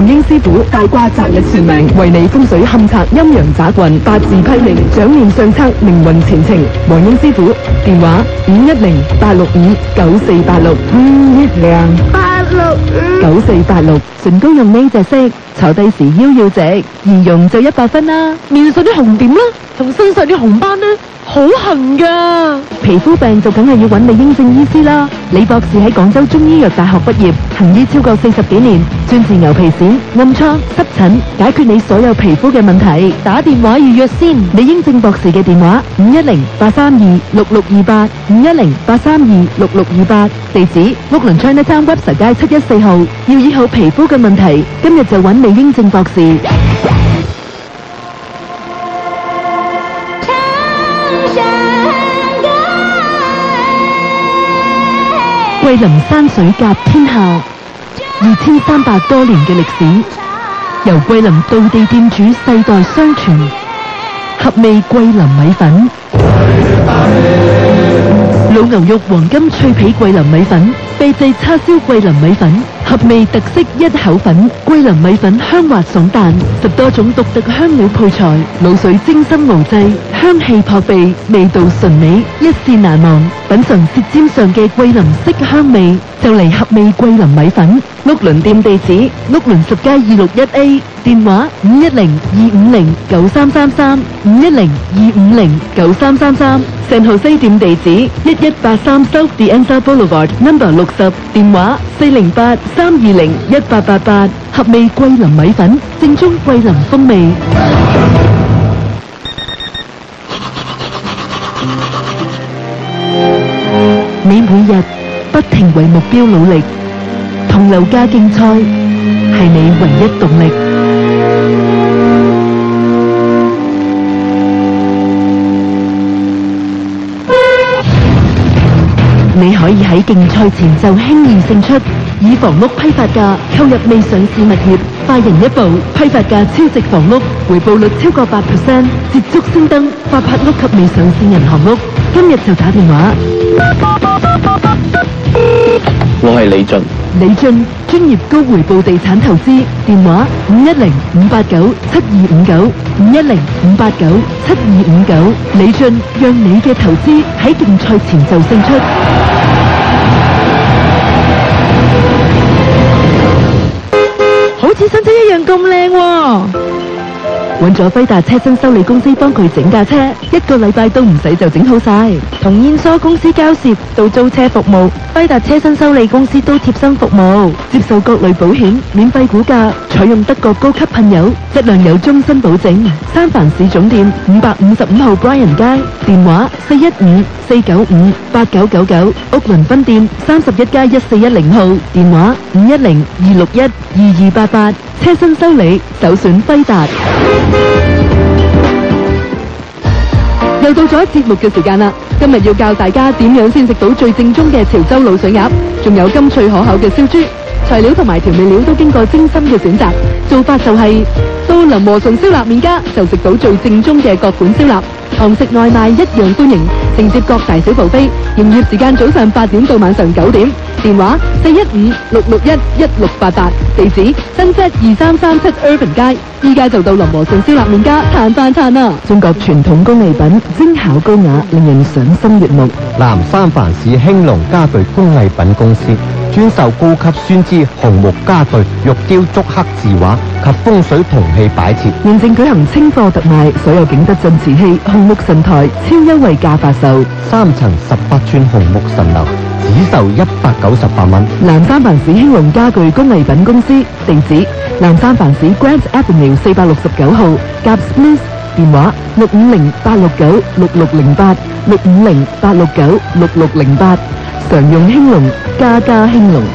英師傅大卦擇日算命，為你風水勘測陰陽雜運，八字批命，掌面相測命運前程。黃英師傅電話510-865-9486 510-865-9486。唇膏用呢隻色，坐低時腰要直，儀容就100分啦。面上啲紅點啦，同身上啲紅斑呢，好痕噶。皮膚病就梗係要揾李英正醫師啦。李博士喺廣州中醫藥大學畢業，行醫超過40幾年，專治牛皮癬、暗瘡、濕疹，解決你所有皮膚嘅問題。打電話預約先。李英正博士嘅電話510-832-6628 510-832-6628。地址屋崙 Chinatown Webster 街714號。要醫好皮膚嘅問題，今日就揾李英正博士。桂林山水甲天下，2300多年嘅歷史，由桂林道地店主世代相傳，合味桂林米粉，老牛肉黃金脆皮桂林米粉，秘製叉燒桂林米粉，合味特色一口粉，桂林米粉香滑爽彈，10多種獨特香料配材，滷水精心熬製，香氣撲鼻，味道純美，一試難忘。品嘗舌尖上嘅桂林色香味，就嚟合味桂林米粉。屋崙店地址：屋崙10街261A，電話510-250-9333 510-250-9333。San Jose店地址1183 South The Enzo Boulevard No. 60，電話408-320-1888。合味桂林米粉，正宗桂林風味。你每日不停為目標努力，同樓價競賽係你唯一動力。你可以喺競賽前就輕易勝出，以房屋批發價購入未上市物業，快人一步，批發價超值房屋，回報率超過8%，捷足先登發拍屋及未上市銀行屋。今日就打電話。 我係李俊。 李俊，專業高回報地產投資，電話510-589-7259 510-589-7259。李俊，讓你嘅投資喺競賽前就勝出。好似新車一樣咁靚喎！揾咗輝達車身修理公司幫佢整架車，1個禮拜都唔使就整好晒。從燕梳公司交涉到租車服務，輝達車身修理公司都貼身服務，接受各類保險，免費估價，採用德國高級噴油，質量有終身保證。三藩市總店555號 Bryan 街，電話415-495-8999。屋崙分店31街1410號，電話510-261-2288。車身修理首選輝達。又到咗節目嘅時間啦！今日要教大家點樣先食到最正宗嘅潮州滷水鴨，仲有甘脆可口嘅燒豬。材料同埋調味料都經過精心嘅選擇。做法就係到林和順燒臘麵家就食到最正宗嘅各款燒臘，堂食外賣一樣歡迎，承接各大小buffet。營業時間早上8點到晚上9點。電話415-661-1688，地址新界2337 Urban 街。依家就到林和順燒臘麵家嘆飯餐啦！中國傳統工藝品，精巧高雅，令人賞心悅目。 南三藩市興隆家具工藝品公司專售高級酸枝紅木家具、玉雕竹刻字畫及風水銅器擺設。 現正舉行清貨特賣，所有景德鎮瓷器、紅木神台超優惠價發售 ，3層18寸紅木神樓只售198蚊。 南三藩市興隆家具工藝品公司，地址南三藩市 Grant Avenue 469號，夾 Smith， 電話650-869-6608 650-869-6608。常用興隆，家家興隆。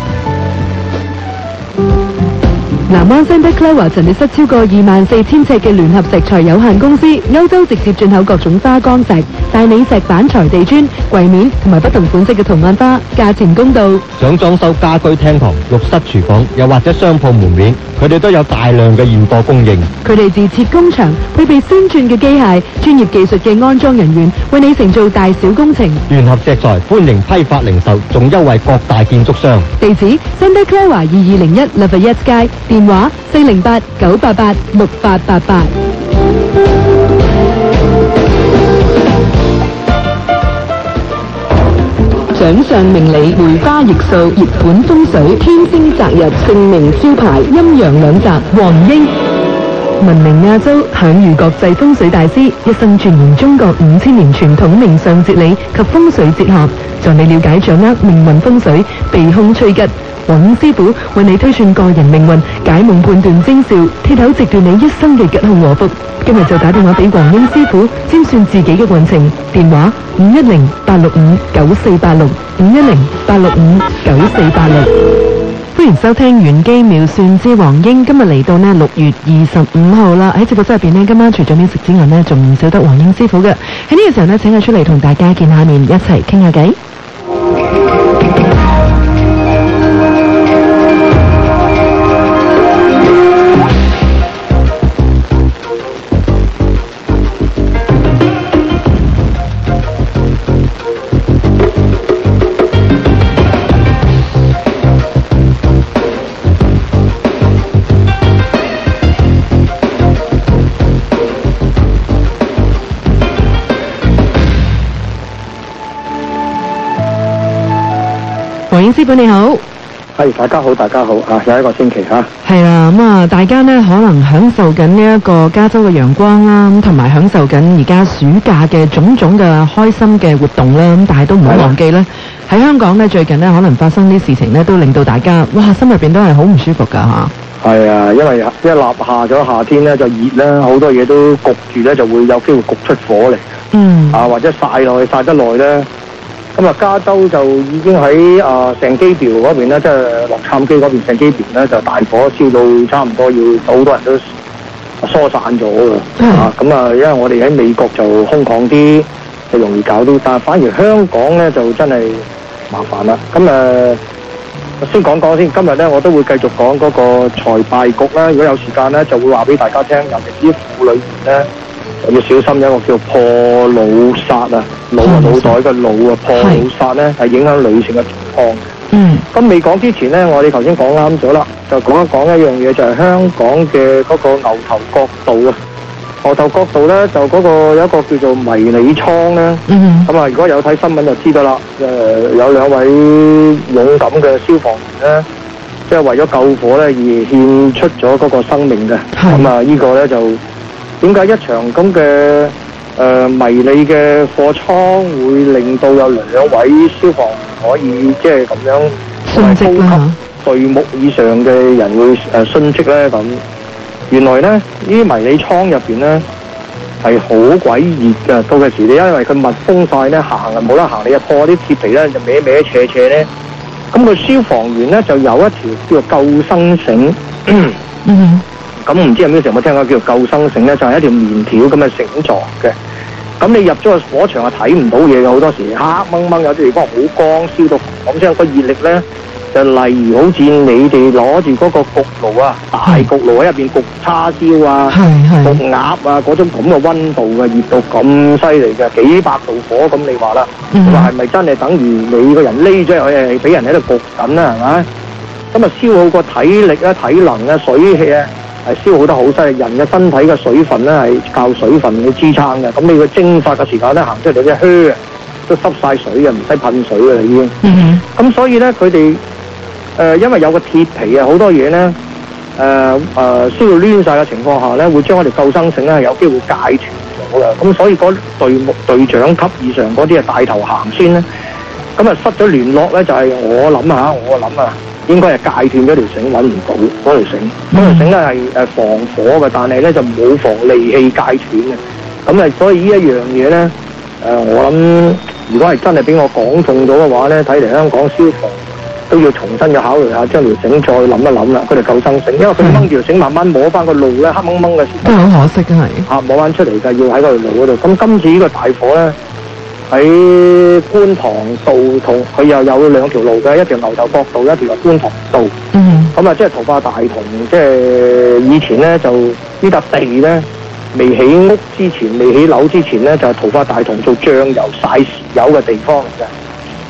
南灣 Santa Clara 陳列室超過24000尺嘅聯合石材有限公司，歐洲直接進口各種花崗石、大理石板材地磚、櫃面同埋不同款式嘅圖案花，價錢公道。 想裝修家居廳堂、浴室廚房，又或者商鋪門面，佢哋都有大量嘅現貨供應。 佢哋自設工場，配備先進嘅機械、專業技術嘅安裝人員，為你承做大小工程。 聯合石材歡迎批發零售，仲優惠各大建築商。 地址 Santa Clara 2201 Lafayette 街。 電話408-988-6888。掌上明理，梅花易數，熱盤風水，天星擇日，姓名招牌，陰陽兩擇，黃英。聞名亞洲，享譽國際風水大師，一生鑽研中國5000年傳統命相哲理及風水哲學，助你了解掌握命運風水，避凶趨吉。黃英師傅為你推算個人命運，解夢判斷徵兆，鐵口直斷你一生嘅吉凶禍福。今日就打電話俾黃英師傅，占算自己嘅運程。電話510-865-9486 510-865-9486。歡迎收聽玄機妙算之黃英。今日嚟到呢6月25號啦，喺直播室入邊呢，今晚除咗美食之外呢，仲唔少得黃英師傅嘅。喺呢個時候呢，請佢出嚟同大家見下面，一齊傾下偈。黃英師傅你好， 係大家好，大家好啊！又一個星期吓， 係啦咁啊，大家呢可能享受緊呢一個加州嘅陽光啦，咁同埋享受緊而家暑假嘅種種嘅開心嘅活動啦，咁但係都唔好忘記呢，喺香港呢最近呢可能發生啲事情呢，都令到大家哇心入邊都係好唔舒服噶吓。 係啊，因為一立下咗夏天呢就熱啦，好多嘢都焗住呢，就會有機會焗出火嚟。或者曬落去曬得耐呢。咁啊，加州就已經喺聖基條嗰邊咧，即係洛杉磯嗰邊聖基條咧，就大火燒到差唔多要好多人都疏散咗㗎。咁啊，因為我哋喺美國就空曠啲，就容易搞到，但係反而香港咧就真係麻煩啦。咁先講講先，今日咧我都會繼續講嗰個財敗局啦。如果有時間咧，就會話俾大家聽，尤其是啲婦女咧。要小心一個叫破腦煞啊，腦啊腦袋嘅腦啊，破腦煞咧係影響女性嘅健康。咁未講之前咧，我哋頭先講啱咗啦，就講一講一樣嘢，就係香港嘅嗰個牛頭角道啊。牛頭角道咧就嗰個有一個叫做迷你倉咧。咁啊，如果有睇新聞就知道啦。有兩位勇敢嘅消防員咧，即係為咗救火咧而獻出咗嗰個生命嘅。咁啊，呢個咧就。點解一場咁嘅迷你嘅貨倉會令到有兩位消防員可以即係咁樣高級隊目以上嘅人會殉職咧？咁原來咧呢啲迷你倉入邊咧係好鬼熱㗎，到嘅時你因為佢密封晒咧，行啊冇得行，你又破啲鐵皮咧就歪歪斜斜咧，咁個消防員咧就有一條叫做救生繩。咁唔知有咩時候有冇聽過叫做救生繩咧？就係一條棉條咁嘅繩狀嘅。咁你入咗個火場係睇唔到嘢嘅，好多時黑掹掹，有啲地方好光，燒到咁聲。個熱力咧就例如好似你哋攞住嗰個焗爐啊，大焗爐喺入邊焗叉燒啊、焗鴨啊嗰種咁嘅溫度嘅，熱到咁犀利嘅，幾百度火咁，你話啦，話係咪真係等於你個人匿咗入去係俾人喺度焗緊啦？係咪？咁啊消耗個體力啊、體能啊、水氣啊。係消耗得好犀利，人嘅身體嘅水分咧係靠水分去支撐嘅。咁你個蒸發嘅時間咧行出嚟啲靴啊都濕晒水嘅，唔使噴水嘅啦已經。咁所以咧佢哋因為有個鐵皮啊，好多嘢咧需要攣晒嘅情況下咧，會將我哋救生繩咧有機會解斷咗嘅。咁所以嗰隊長級以上嗰啲啊帶頭行先咧，咁啊失咗聯絡咧就係我諗啊。應該係戒斷咗條繩，揾唔到嗰條繩。嗰條繩咧係防火嘅，但係咧就冇防利器戒斷嘅。咁啊，所以呢一樣嘢咧，我諗如果係真係俾我講中咗嘅話咧，睇嚟香港消防都要重新要考慮下，將條繩再諗一諗啦。佢哋救生繩，因為佢掹住條繩慢慢摸翻個路咧，黑掹掹嘅時候，都好可惜嘅係。摸翻出嚟㗎，要喺嗰條路嗰度。咁今次呢個大火咧。喺觀塘道同佢又有兩條路嘅，一條牛頭角道，一條係觀塘道。咁啊，即係桃花大同，即係以前咧就呢笪地咧未起屋之前，未起樓之前咧就係桃花大同做醬油曬豉油嘅地方嚟嘅。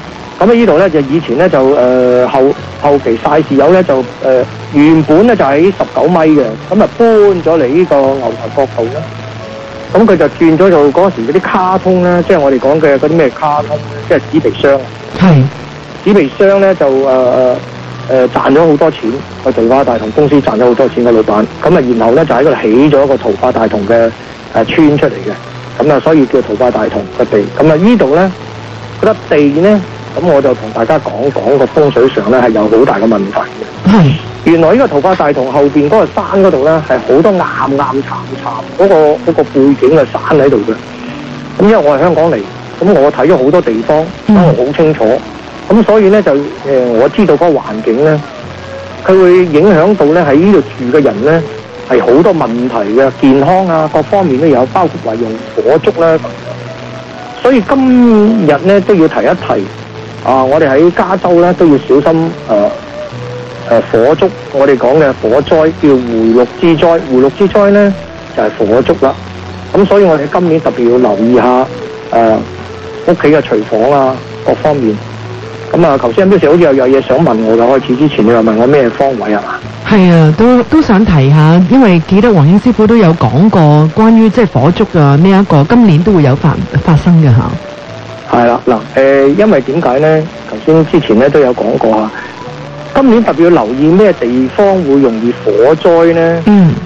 咁呢度咧就以前咧就後期晒士油咧就原本咧就喺19米嘅，咁啊搬咗嚟呢個牛頭角道啦。咁佢就轉咗做嗰時嗰啲卡通咧，即係我哋講嘅嗰啲咩卡通，即係紙皮箱。 係紙皮箱咧就賺咗好多錢，個桃花大同公司賺咗好多錢嘅老闆。咁啊，然後咧就喺嗰度起咗一個桃花大同嘅村出嚟嘅。咁啊，所以叫桃花大同嘅地。咁啊，呢度咧嗰粒地咧，咁我就同大家講個風水上咧係有好大嘅問題嘅。 係。 原來呢個桃花大同後邊嗰個山嗰度咧係好多岩巉嗰個背景嘅山喺度嘅。咁因為我係香港嚟，咁我睇咗好多地方，我好清楚。咁所以咧就我知道嗰個環境咧，佢會影響到咧喺呢度住嘅人咧係好多問題嘅，健康啊各方面都有，包括話用火燭啦。所以今日咧都要提一提我哋喺加州咧都要小心火燭，我哋講嘅火災叫回祿之災，回祿之災咧就係火燭啦。咁所以我哋今年特別要留意下屋企嘅廚房啊各方面。咁啊，頭先有啲時好似有嘢想問我㗎，開始之前你話問我咩方位啊？ 係啊，都想提下，因為記得黃英師傅都有講過關於即係火燭啊呢一個，今年都會有發生嘅嚇。 係啦，嗱因為點解咧？頭先之前咧都有講過啊。今年特別要留意咩地方會容易火災咧？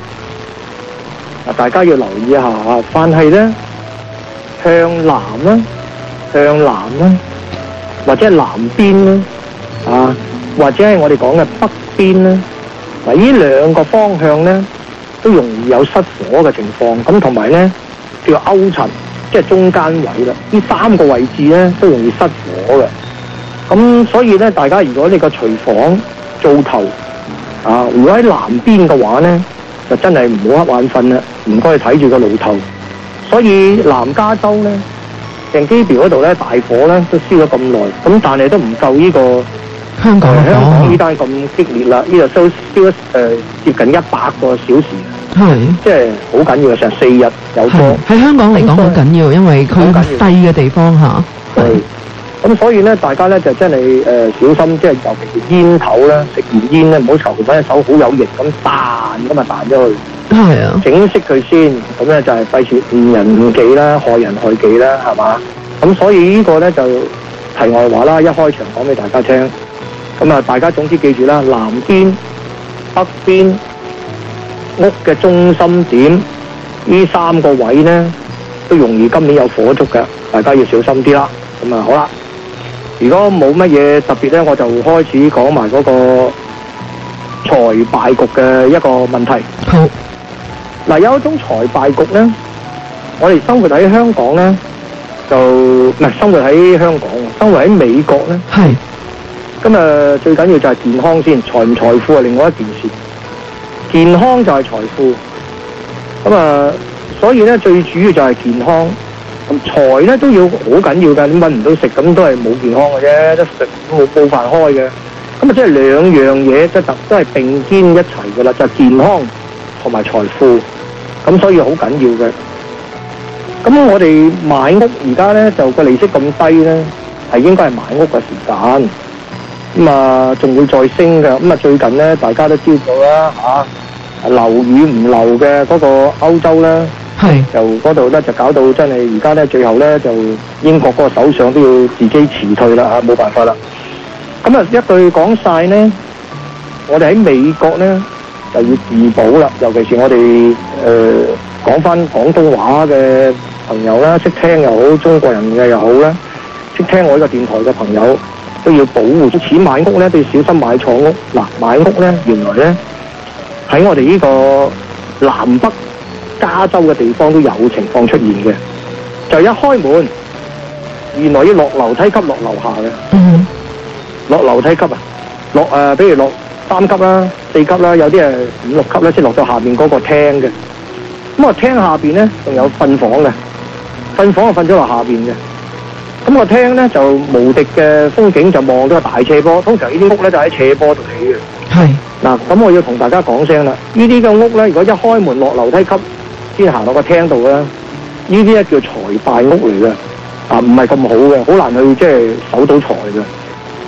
大家要留意一下啊！凡係咧向南啦，或者係南邊咧，或者係我哋講嘅北邊咧，嗱呢兩個方向咧都容易有失火嘅情況。咁同埋咧叫勾陳，即係中間位啦。呢三個位置咧都容易失火嘅。咁所以咧，大家如果你個廚房灶頭如果喺南邊嘅話咧，就真係唔好瞌眼瞓啦，唔該睇住個爐頭。所以南加州咧，鄭基廟嗰度咧大火咧都燒咗咁耐，咁但係都唔夠呢個香港呢單咁激烈啦。呢度都燒咗接近100個小時，即係好緊要，成4日有多。喺香港嚟講好緊要，因為佢細嘅地方嚇。咁所以咧，大家咧就真係小心，即係尤其是煙頭咧，食完煙咧唔好求其揾隻手好有型咁彈咁啊彈咗去。係啊，整熄佢先，咁咧就係費事誤人誤己啦，害人害己啦，係嘛？咁所以呢個咧就題外話啦，一開場講俾大家聽。咁啊，大家總之記住啦，南邊、北邊屋嘅中心點呢3個位咧都容易今年有火燭嘅，大家要小心啲啦。咁啊好啦。如果冇乜嘢特別咧，我就開始講埋嗰個財敗局嘅一個問題。好，嗱有一種財敗局咧，我哋生活喺香港咧，就唔係生活喺香港，生活喺美國咧。係。咁啊，最緊要就係健康先，財唔財富係另外一件事。健康就係財富。咁啊，所以咧最主要就係健康。咁財咧都要好緊要㗎，你揾唔到食咁都係冇健康嘅啫，得食冇飯開嘅。咁啊，即係兩樣嘢即係都係並肩一齊㗎啦，就係健康同埋財富。咁所以好緊要嘅。咁我哋買屋而家咧就個利息咁低咧，係應該係買屋嘅時間。咁啊，仲會再升嘅。咁啊，最近咧大家都知道啦樓與唔樓嘅嗰個歐洲咧。係，就嗰度咧就搞到真係而家咧最後咧就英國嗰個首相都要自己辭退啦冇辦法啦。咁啊一句講晒咧，我哋喺美國咧就要自保啦，尤其是我哋講翻廣東話嘅朋友啦，識聽又好，中國人嘅又好啦，識聽我呢個電台嘅朋友都要保護。錢買屋咧都要小心買錯屋。嗱，買屋咧原來咧喺我哋呢個南北加州嘅地方都有情況出現嘅，就一開門，原來要落樓梯級落樓下嘅，落樓梯級比如落3級啦、4級啦，有啲係5、6級咧先落到下面嗰個廳嘅。咁啊廳下邊咧仲有瞓房嘅，瞓房就瞓咗落下邊嘅。咁個廳咧就無敵嘅風景，就望到個大斜坡。通常呢啲屋咧就喺斜坡度起嘅。係嗱，咁我要同大家講聲啦，呢啲嘅屋咧，如果一開門落樓梯級先行落個廳度咧，呢啲咧叫財敗屋嚟嘅，唔係咁好嘅，好難去即係守到財嘅。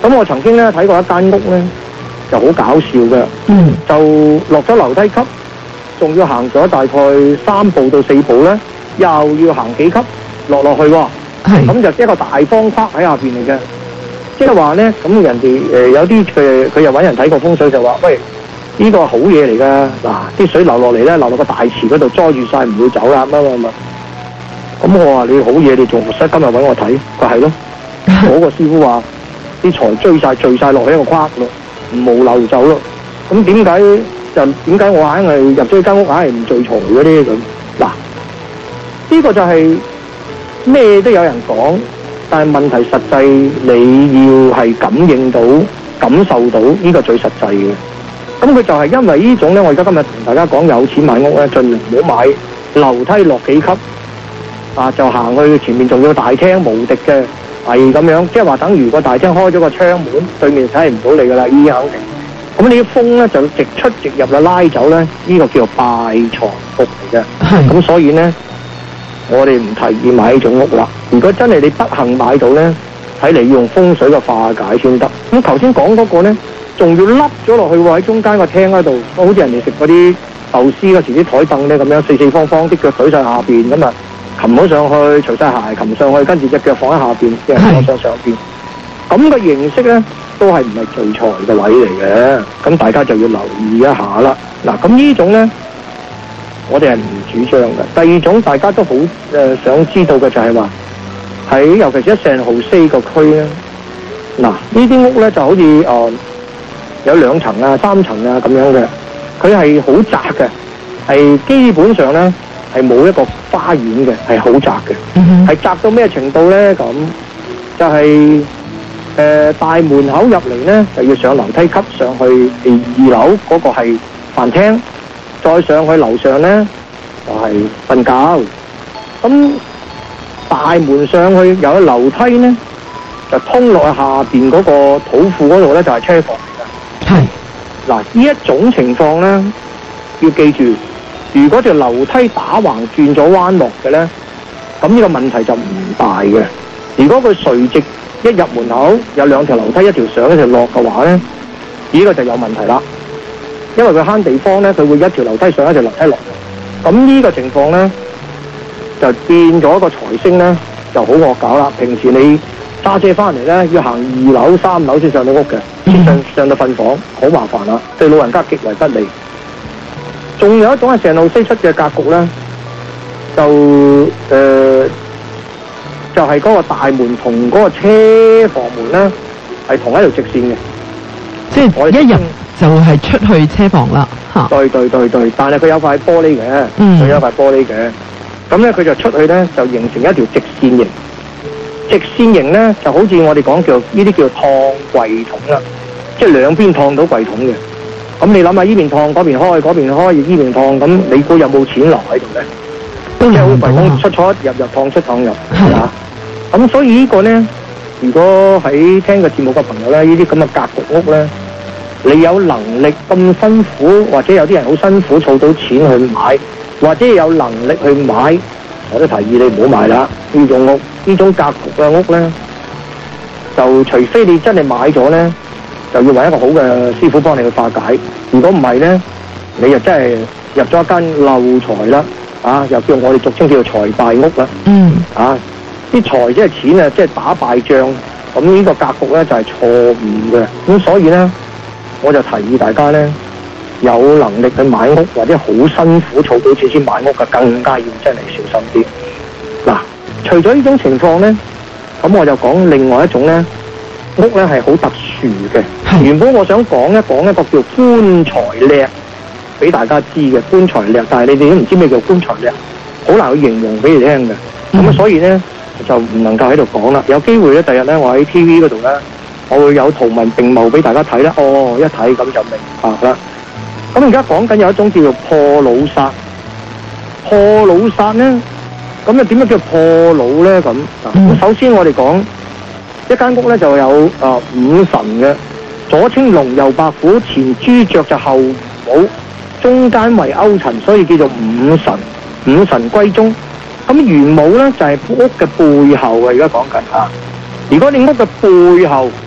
咁我曾經咧睇過一間屋咧，就好搞笑嘅，就落咗樓梯級，仲要行咗大概3步到4步咧，又要行幾級落去喎。咁就一個大方框喺下邊嚟嘅，即係話咧，咁人哋有啲佢又揾人睇過風水就話，喂，呢個好嘢嚟㗎，嗱啲水流落嚟咧，流落個大池嗰度裝住晒，唔會走啦，乜。咁我話你好嘢，你仲唔使今日揾我睇？佢係咯，嗰個師傅話啲財聚晒落喺個框咯，冇漏走咯。咁點解我硬係入咗間屋硬係唔聚財嗰啲咁？嗱，呢個就係咩都有人講，但係問題實際你要係感應到、感受到呢個最實際嘅。咁佢就係因為呢種咧，我而家今日同大家講有錢買屋咧，盡量唔好買樓梯落幾級。就行去前面仲要大廳無敵嘅，係咁樣，即係話等於個大廳開咗個窗門，對面睇唔到你噶啦，已經肯定。咁你啲風咧就直出直入啦，拉走咧，呢個叫做敗財屋嚟嘅。咁所以咧，我哋唔提議買呢種屋啦。如果真係你不幸買到咧，睇嚟要用風水嘅化解先得。咁頭先講嗰個咧，仲要凹咗落去喎，喺中間個廳嗰度，好似人哋食嗰啲壽司嗰時啲台凳咧咁樣，四方方，啲腳舉晒下邊咁啊。擒好上去，除晒鞋，擒上去，跟住隻腳放喺下邊，隻人放上邊。咁嘅形式咧，都係唔係聚財嘅位嚟嘅。咁大家就要留意一下啦。嗱，咁呢種咧，我哋係唔主張嘅。第二種大家都好想知道嘅就係話，喺尤其是喺聖荷西個區咧，嗱呢啲屋咧就好似有2層啊、3層啊咁樣嘅，佢係好窄嘅，係基本上咧。係冇一個花園嘅，係好窄嘅，係窄到咩程度咧？咁就係大門口入嚟咧，就要上樓梯級上去2樓嗰個係飯廳，再上去樓上咧就係瞓覺。咁大門上去有樓梯咧，就通落去下邊嗰個土庫嗰度咧，就係車房嚟㗎。係嗱，呢一種情況咧，要記住。如果條樓梯打橫轉咗彎落嘅咧，咁呢個問題就唔大嘅。如果佢垂直一入門口有2條樓梯，一條上一條落嘅話咧，呢個就有問題啦。因為佢慳地方咧，佢會一條樓梯上一條樓梯落。咁呢個情況咧，就變咗個財星咧就好惡搞啦。平時你揸車翻嚟咧，要行2樓、3樓先上到屋嘅，先上到瞓房，好麻煩啦，對老人家極為不利。仲有一種係聖荷西出嘅格局咧，就係嗰個大門同嗰個車房門咧係同一條直線嘅， 即係一入就係出去車房啦嚇。 對，但係佢有塊玻璃嘅，佢有塊玻璃嘅，咁咧佢就出去咧就形成一條直線型。直線型咧就好似我哋講叫呢啲叫燙櫃桶啦，即係兩邊燙到櫃桶嘅。咁你諗下，依邊燙嗰邊開，嗰邊開依邊燙，咁你估有冇錢留喺度咧？即係好櫃桶出入燙出燙入，係嘛？咁所以呢個咧，如果喺聽個節目嘅朋友咧，呢啲咁嘅格局屋咧，你有能力咁辛苦，或者有啲人好辛苦儲到錢去買，或者有能力去買，我都提議你唔好買啦。呢種屋，呢種格局嘅屋咧，就除非你真係買咗咧，就要揾一個好嘅師傅幫你去化解。如果唔係咧，你又真係入咗一間漏財啦，又叫我哋俗稱叫做財敗屋啦。啲財即係錢啊，即係打敗仗。咁呢個格局咧就係錯誤嘅。咁所以咧，我就提議大家咧，有能力去買屋或者好辛苦儲到錢先買屋嘅，更加要真係小心啲。嗱，除咗呢種情況咧，咁我就講另外一種咧。屋咧係好特殊嘅，原本我想講一個叫棺材叻俾大家知嘅棺材叻，但係你哋都唔知咩叫棺材叻，好難去形容俾你聽嘅。咁所以咧就唔能夠喺度講啦。有機會咧，第日咧我喺 TV 嗰度咧，我會有圖文並茂俾大家睇啦。一睇咁就明白啦。咁而家講緊有一種叫做破老煞，破老煞咧，咁又點樣叫破老咧？咁首先我哋講。一間屋咧就有5神嘅，左青龍右白虎，前朱雀就後虎，中間為勾陳，所以叫做5神。5神歸宗。咁玄武咧就係屋嘅背後啊，而家講緊啊。如果你屋嘅背後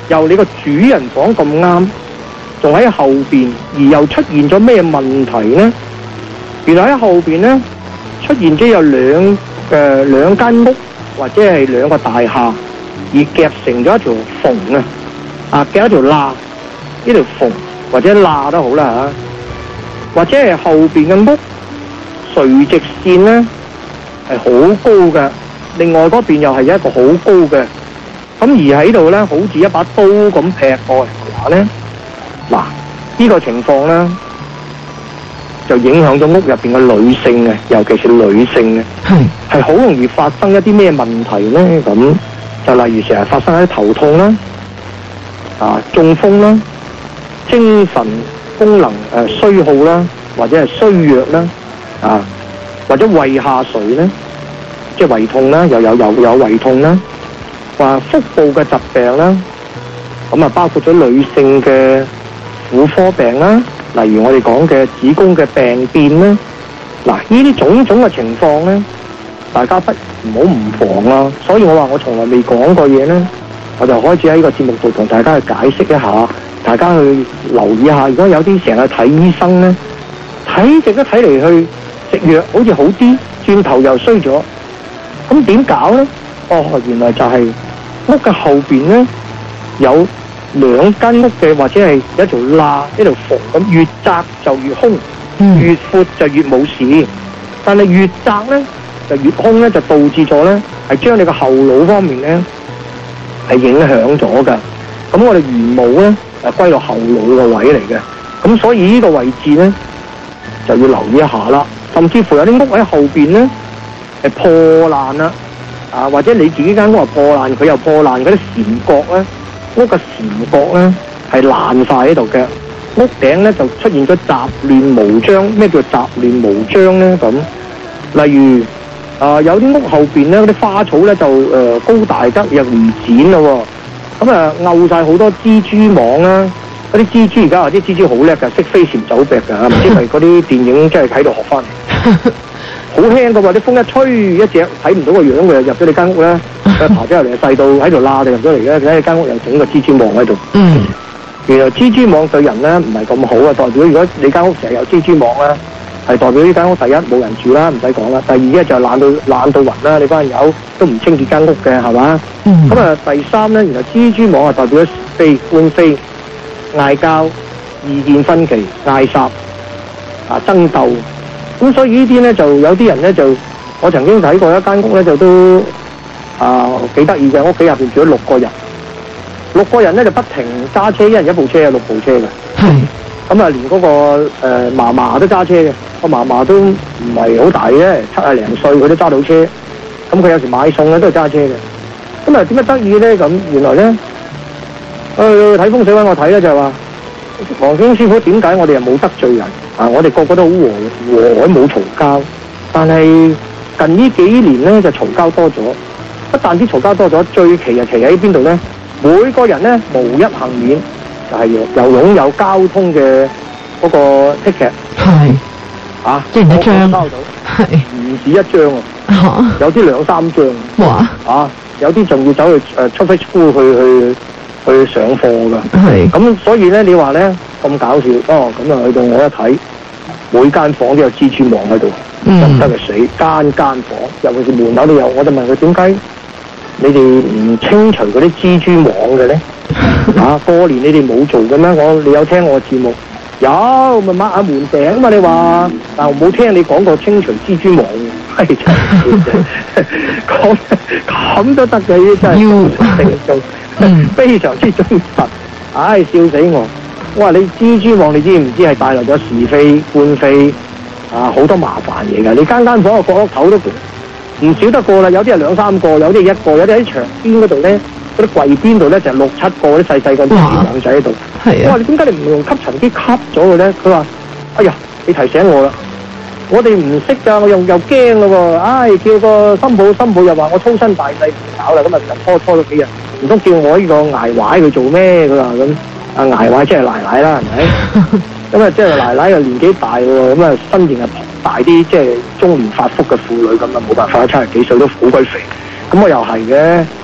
由你個主人房咁啱，仲喺後邊，而又出現咗咩問題呢？原來喺後邊呢，出現咗有兩間屋或者係兩個大廈，而夾成咗一條縫夾一條罅，呢條縫或者罅都好啦嚇，或者係後邊嘅屋垂直線呢係好高嘅，另外嗰邊又係一個好高嘅，咁而喺度呢，好似一把刀咁劈過嚟話呢，嗱呢個情況呢，就影響咗屋入邊嘅女性嘅，尤其是女性嘅，係好容易發生一啲咩問題呢？咁就例如成日發生一啲頭痛啦，中風啦，精神功能衰耗啦，或者係衰弱啦，或者胃下垂咧，即係胃痛啦，又有胃痛啦，話腹部嘅疾病啦，咁包括咗女性嘅婦科病啦，例如我哋講嘅子宮嘅病變啦，嗱呢啲種種嘅情況咧，大家唔好唔防啦。所以我話我從來未講過嘢咧，我就開始喺呢個節目度同大家去解釋一下，大家去留意一下。如果有啲成日睇醫生咧，睇極都睇嚟去食藥好似好啲，轉頭又衰咗，咁點搞咧？原來就係屋嘅後邊咧有兩間屋嘅，或者係一條罅一條縫，咁越窄就越空，越闊就越冇事。但係越窄咧就越空咧，就導致咗咧係將你個後腦方面咧係影響咗噶。咁我哋玄武咧歸落後腦個位嚟嘅，咁所以呢個位置咧就要留意一下啦。甚至乎有啲屋喺後邊咧係破爛啦，或者你自己間屋係破爛，佢又破爛，嗰啲檐角咧，屋嘅檐角咧係爛晒喺度嘅，屋頂咧就出現咗雜亂無章。咩叫雜亂無章咧？咁例如有啲屋後邊咧嗰啲花草咧就高大得又唔剪咯，咁漚晒好多蜘蛛網啦。嗰啲蜘蛛而家話啲蜘蛛好叻㗎，識飛檐走壁㗎，唔知係嗰啲電影真係喺度學翻嚟。好輕㗎喎，啲風一吹，一隻睇唔到個樣嘅入咗你間屋咧，爬咗入嚟細到喺度罅就入咗嚟嘅，喺你間屋又整個蜘蛛網喺度。原來蜘蛛網對人咧唔係咁好啊，代表如果你間屋成日有蜘蛛網咧，係代表呢間屋第一冇人住啦，唔使講啦；第二咧就爛到暈啦，你班友都唔清潔間屋嘅係嘛？咁第三咧，原來蜘蛛網係代表非官非、嗌交、意見分歧、嗌殺爭鬥。咁所以呢啲咧就有啲人咧就，我曾經睇過一間屋咧就都幾得意嘅，屋企入邊住咗6個人，6個人咧就不停揸車，一人一部車，有6部車嘅。咁連嗰個嫲嫲都揸車嘅，個嫲嫲都唔係好大嘅，70零歲佢都揸到車。咁佢有時買餸咧都係揸車嘅。咁點解得意咧？咁原來咧，睇風水揾我睇咧就係話，黃景師傅點解我哋又冇得罪人？我哋個個都好和藹冇嘈交，但係近呢幾年咧就嘈交多咗。不但止嘈交多咗，最奇就奇喺邊度咧？每個人咧無一幸免，就係又擁有交通嘅嗰個 ticket。即係一張，唔止一張有啲2、3張。哇！有啲仲要走去traffic school去上課噶。咁所以咧，你話咧咁搞笑咁去到我一睇，每間房都有蜘蛛網喺度，唔得就死，間房，尤其是門口都有。我就問佢點解你哋唔清除嗰啲蜘蛛網嘅咧？過年你哋冇做嘅咩？你有聽我節目？有咪抹下門頂啊嘛？你話，但我冇聽你講過清除蜘蛛網嘅，講咁都得嘅，真係非常之忠實。笑死我！我話你蜘蛛網，你知唔知係帶來咗是非官非好多麻煩嘢㗎？你間房個角落頭都唔少得過啦，有啲係2、3個，有啲係1個，有啲喺牆邊嗰度咧，嗰啲櫃邊度咧就6、7個啲細細個蜘蛛網仔喺度。我話你點解你唔用吸塵機吸咗佢咧？佢話：哎呀，你提醒我啦，我哋唔識㗎，我又驚咯喎！叫個心抱又話我粗身大細唔搞啦，咁拖咗幾日，唔通叫我呢個捱壞佢做咩？佢話咁捱壞即係奶奶啦，係咪？咁即係奶奶又年紀大喎，咁身形又大啲，即係中年發福嘅婦女咁冇辦法，70幾歲都好鬼肥。咁我又係嘅，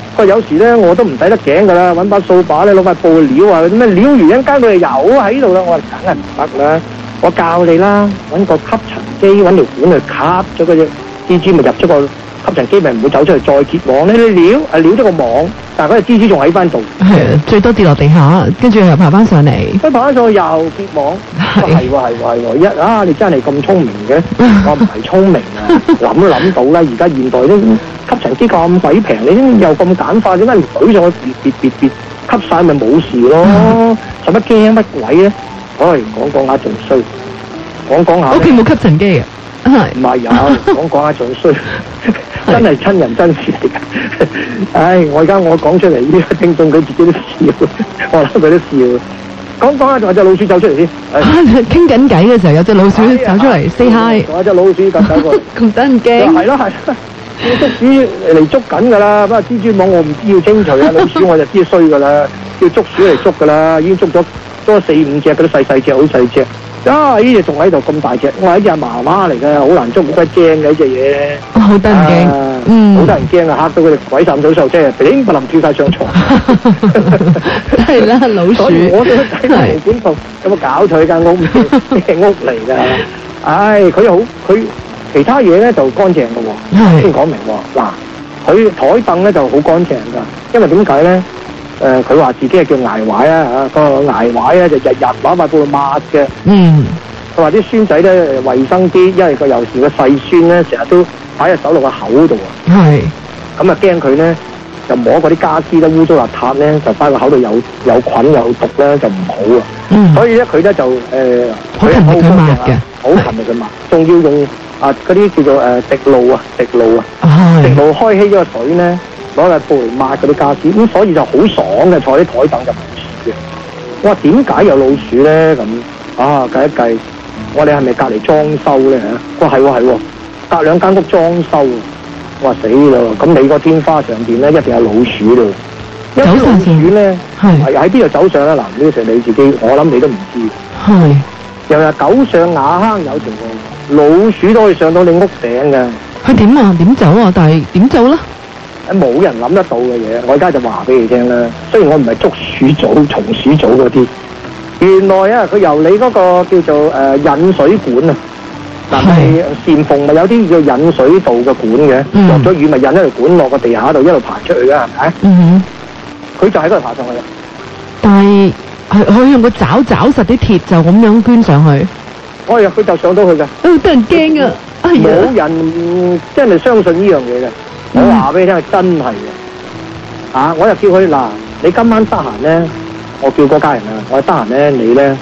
佢有時咧我都唔使得頸噶啦，揾把掃把咧攞塊布去撩啊，咩撩完一間佢就油喺度啦。我話梗係唔得啦，我教你啦，揾個吸塵機，揾條管去吸咗嗰隻蜘蛛，咪入咗個吸塵機，咪唔會走出嚟再結網咧。你撩咗個網，但係嗰隻蜘蛛仲喺翻度， 係最多跌落地下，跟住又爬翻上嚟， 佢爬翻上去又結網。係你真係咁聰明嘅，我唔係聰明啊，諗到啦。而家現代啲吸塵機咁鬼平，你又咁簡化，點解唔懟上去別吸晒咪冇事咯？使乜驚乜鬼咧？講下仲衰，講下。 屋企冇吸塵機啊？係唔係有？講下仲衰，真係親人真事嚟㗎。唉，我講出嚟，呢個聽眾佢自己都笑，我諗佢都笑。講下仲有隻老鼠走出嚟先。 傾緊偈嘅時候有隻老鼠走出嚟 say hi。 仲有隻老鼠咁走過嚟， 咁得人驚。 係咯，要捉鼠嚟捉緊㗎啦，不過蜘蛛網我唔知要清除啊，老鼠我就知衰㗎啦，要捉鼠嚟捉㗎啦，已經捉咗4-5隻嗰啲細隻，好細隻。呢隻仲喺度咁大隻，我話呢隻係媽媽嚟嘅，好難捉，好鬼驚嘅呢隻嘢。 好得人驚， 好得人驚啊！嚇到佢哋鬼殺咁早受，即係乒乓跳晒上床。 係啦，老鼠。 所以我都睇到毛管戙，有冇搞錯間屋？咩屋嚟㗎？唉，佢其他嘢咧就乾淨嘅喎，先講明喎。嗱，佢台凳咧就好乾淨㗎，因為點解咧？佢話自己係叫捱壞啊嚇，個捱壞咧就日日攞塊布抹嘅。佢話啲孫仔咧衞生啲，因為佢有時個細孫咧成日都擺隻手落個口度啊。係。咁啊驚佢咧就摸嗰啲家私咧污糟邋遢咧，就擺個口度有菌有毒咧就唔好啊。所以咧佢咧就好勤力佢抹嘅， 好勤力佢抹，仲要用嗰啲叫做滴露啊，滴露開稀咗個水咧。攞嚟布嚟抹嗰啲家私，咁所以就好爽嘅，坐啲台凳就冇事嘅。我話點解有老鼠咧？咁計一計，我哋係咪隔離裝修咧嚇？佢話係喎，隔2間屋裝修。我話死咯，咁你個天花上邊咧一定有老鼠咯。因為老鼠咧係喺邊度走上咧？嗱，呢個時你自己，我諗你都唔知。係。又係狗上瓦坑有情況，老鼠都可以上到你屋頂嘅。 佢點啊？點走啊？但係點走咧？ 冇人諗得到嘅嘢，我而家就話俾你聽啦。雖然我唔係捉鼠組、松鼠組嗰啲，原來啊，佢由你嗰個叫做引水管啊，嗱係簷篷咪有啲叫引水道嘅管嘅，落咗雨咪引一條管落個地下度一路爬出去嘅，係咪？佢就喺嗰度爬上去啦。但係佢用個爪抓實啲鐵就咁樣捐上去。佢就上到去㗎。得人驚啊！冇人真係相信呢樣嘢嘅。我話俾你聽係真係嘅，我就叫佢嗱，你今晚得閒咧，我叫嗰家人啊，我得閒咧，你咧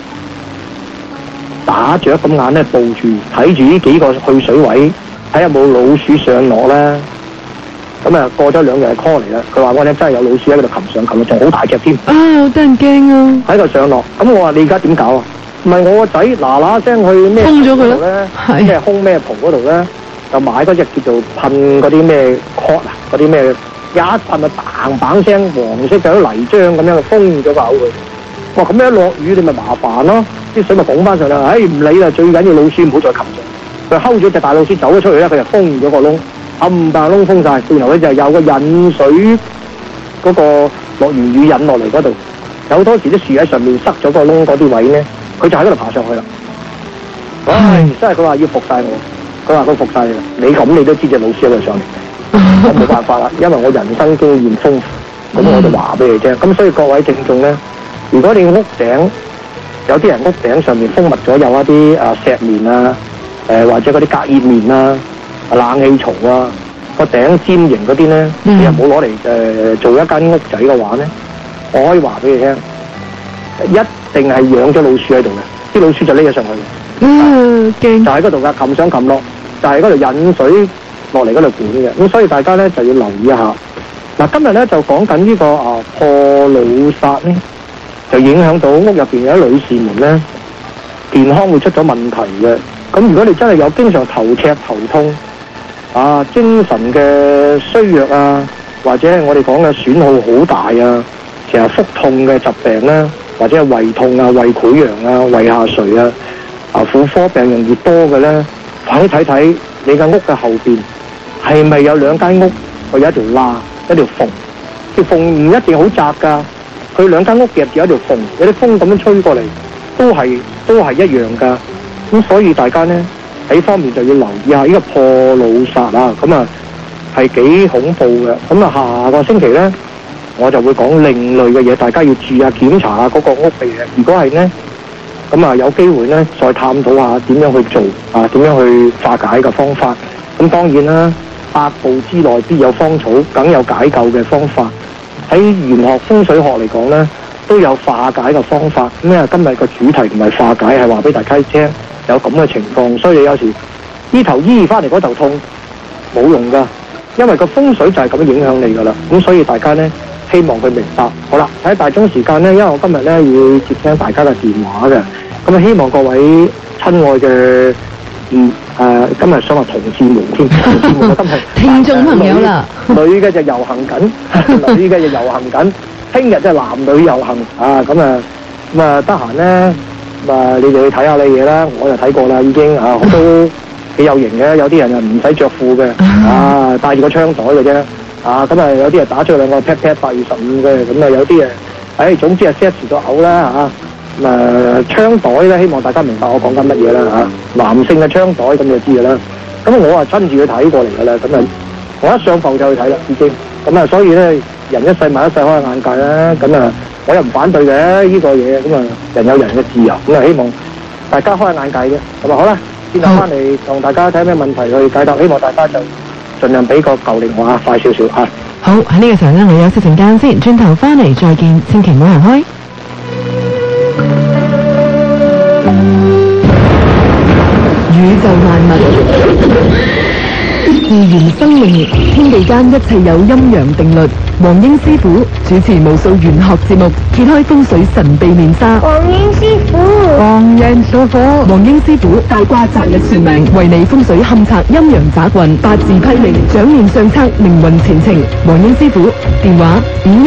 打著咁眼咧，佈住睇住呢幾個去水位，睇下冇老鼠上落啦。咁啊過咗2日 call 嚟啦，佢話我咧真係有老鼠喺嗰度擒上擒落，仲好大隻添。好得人驚啊！喺度上落，咁我話你而家點搞啊？唔係我個仔嗱聲去咩鋪嗰度咧，咩空咩蒲嗰度咧？就買嗰隻叫做噴嗰啲咩 cot 啊，嗰啲咩一噴啊嘭嘭聲，黃色就啲泥漿咁樣封咗個口佢。哇！咁一落雨你咪麻煩咯，啲水咪拱翻上嚟。唔理啦，最緊要老鼠唔好再擒上。佢睺咗隻大老鼠走咗出去咧，佢就封咗個窿，冚唪唥窿封晒。然後咧就有個引水嗰個落完雨引落嚟嗰度，有好多時啲樹喺上面塞咗個窿嗰啲位咧，佢就喺嗰度爬上去啦。真係佢話要服晒我。佢話佢服晒你啦，你都知隻老鼠喺度上嚟，我冇辦法啦，因為我人生經驗豐富，咁我就話俾你聽。咁所以各位聽眾咧，如果你屋頂有啲人屋頂上面封密咗有一啲石棉啊，或者嗰啲隔熱棉啊、冷氣槽啊，個頂尖形嗰啲咧，你又冇攞嚟做一間屋仔嘅話咧，我可以話俾你聽，一定係養咗老鼠喺度嘅，啲老鼠就匿咗上去。驚！就喺嗰度噶，擒上擒落，就喺嗰度引水落嚟嗰度管嘅。咁所以大家咧就要留意一下。嗱，今日咧就講緊呢個破老煞咧，就影響到屋入邊有啲女士們咧健康會出咗問題嘅。咁如果你真係有經常頭赤頭痛精神嘅衰弱啊，或者係我哋講嘅損耗好大啊，成日腹痛嘅疾病咧，或者係胃痛啊、胃潰瘍啊、胃下垂啊。婦科病人越多嘅咧，快啲睇睇你間屋嘅後邊係咪有2間屋，佢有一條罅， 一條縫，條縫唔一定好窄㗎，佢兩間屋夾住一條縫，有啲風咁樣吹過嚟，都係一樣㗎。咁所以大家呢喺方面就要留意下呢個破魯煞啊，咁啊係幾恐怖嘅。咁啊下個星期呢，我就會講另類嘅嘢，大家要注意下檢查下嗰個屋嘅嘢。如果係呢，咁啊有機會呢再探討下點樣去做啊，點樣去化解嘅方法。咁當然啦，100步之內必有芳草，梗有解救嘅方法。喺玄學風水學嚟講呢，都有化解嘅方法。咁啊今日個主題唔係化解，係話俾大家聽有咁嘅情況。所以你有時呢頭醫翻嚟嗰頭痛冇用㗎，因為個風水就係咁樣影響你㗎啦。咁所以大家呢，希望佢明白。好啦，喺大鐘時間呢，因為我今日呢要接聽大家嘅電話嘅，咁啊希望各位親愛嘅今日想話同志們添，同志們今日聽眾朋友啦， 女嘅就遊行緊，女嘅就遊行緊，聽日就男女遊行啊！咁啊得閒呢，你哋去睇下你嘢啦，我就睇過啦，已經啊都幾有型嘅，有啲人啊唔使着褲嘅，帶住個槍袋嘅啫，咁啊有啲人打出兩個 pat pat 8月15嘅，咁啊有啲總之係 set 住個口啦槍袋咧，希望大家明白我講緊乜嘢啦男性嘅槍袋咁就知㗎啦。咁我啊親自去睇過嚟㗎啦。咁啊，我一上埠就去睇啦，已經。咁啊，所以咧，人一世物一世，開下眼界啦。咁啊，我又唔反對嘅呢個嘢。咁啊，人有人嘅自由。咁啊，希望大家開下眼界啫。咁啊，好啦，轉頭翻嚟同大家睇咩問題去解答。希望大家就盡量俾個舊令我快少少嚇。 好，喺呢個時候咧，我休息陣間先，轉頭翻嚟再見，千祈唔好行開。宇宙萬物，自然生命，天地間一切有陰陽定律。黃英師傅主持無數玄學節目，揭開風水神秘面紗。 黃英師傅， 黃英師傅大卦擇日算命，為你風水勘測陰陽雜運，八字批命，掌面上測靈魂前程。黃英師傅電話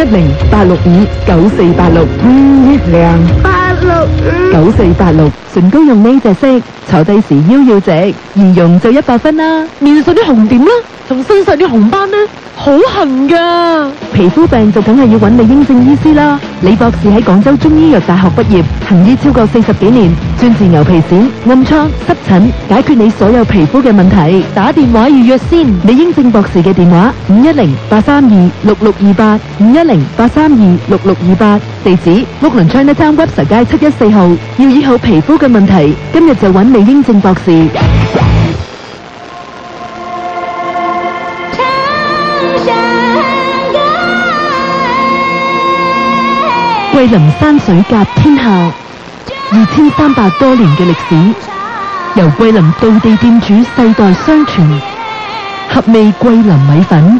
510-865-9486，510-865-9486，唇膏用呢隻色，坐低時腰要直，儀容就100分啦。面上啲紅點啦，同身上啲紅斑呢，好痕噶。皮膚病就梗係要揾李英正醫師啦。李博士喺廣州中醫藥大學畢業，行醫超過40幾年，專治牛皮癬、暗瘡、濕疹，解決你所有皮膚嘅問題。打電話預約先。李英正博士嘅電話510-832-6628，510-832-6628。地址屋崙Chinatown Webster街714號。要醫好皮膚嘅問題，今日就揾李英正博士。桂林山水甲天下，2300多年嘅歷史，由桂林道地店主世代相傳。合味桂林米粉，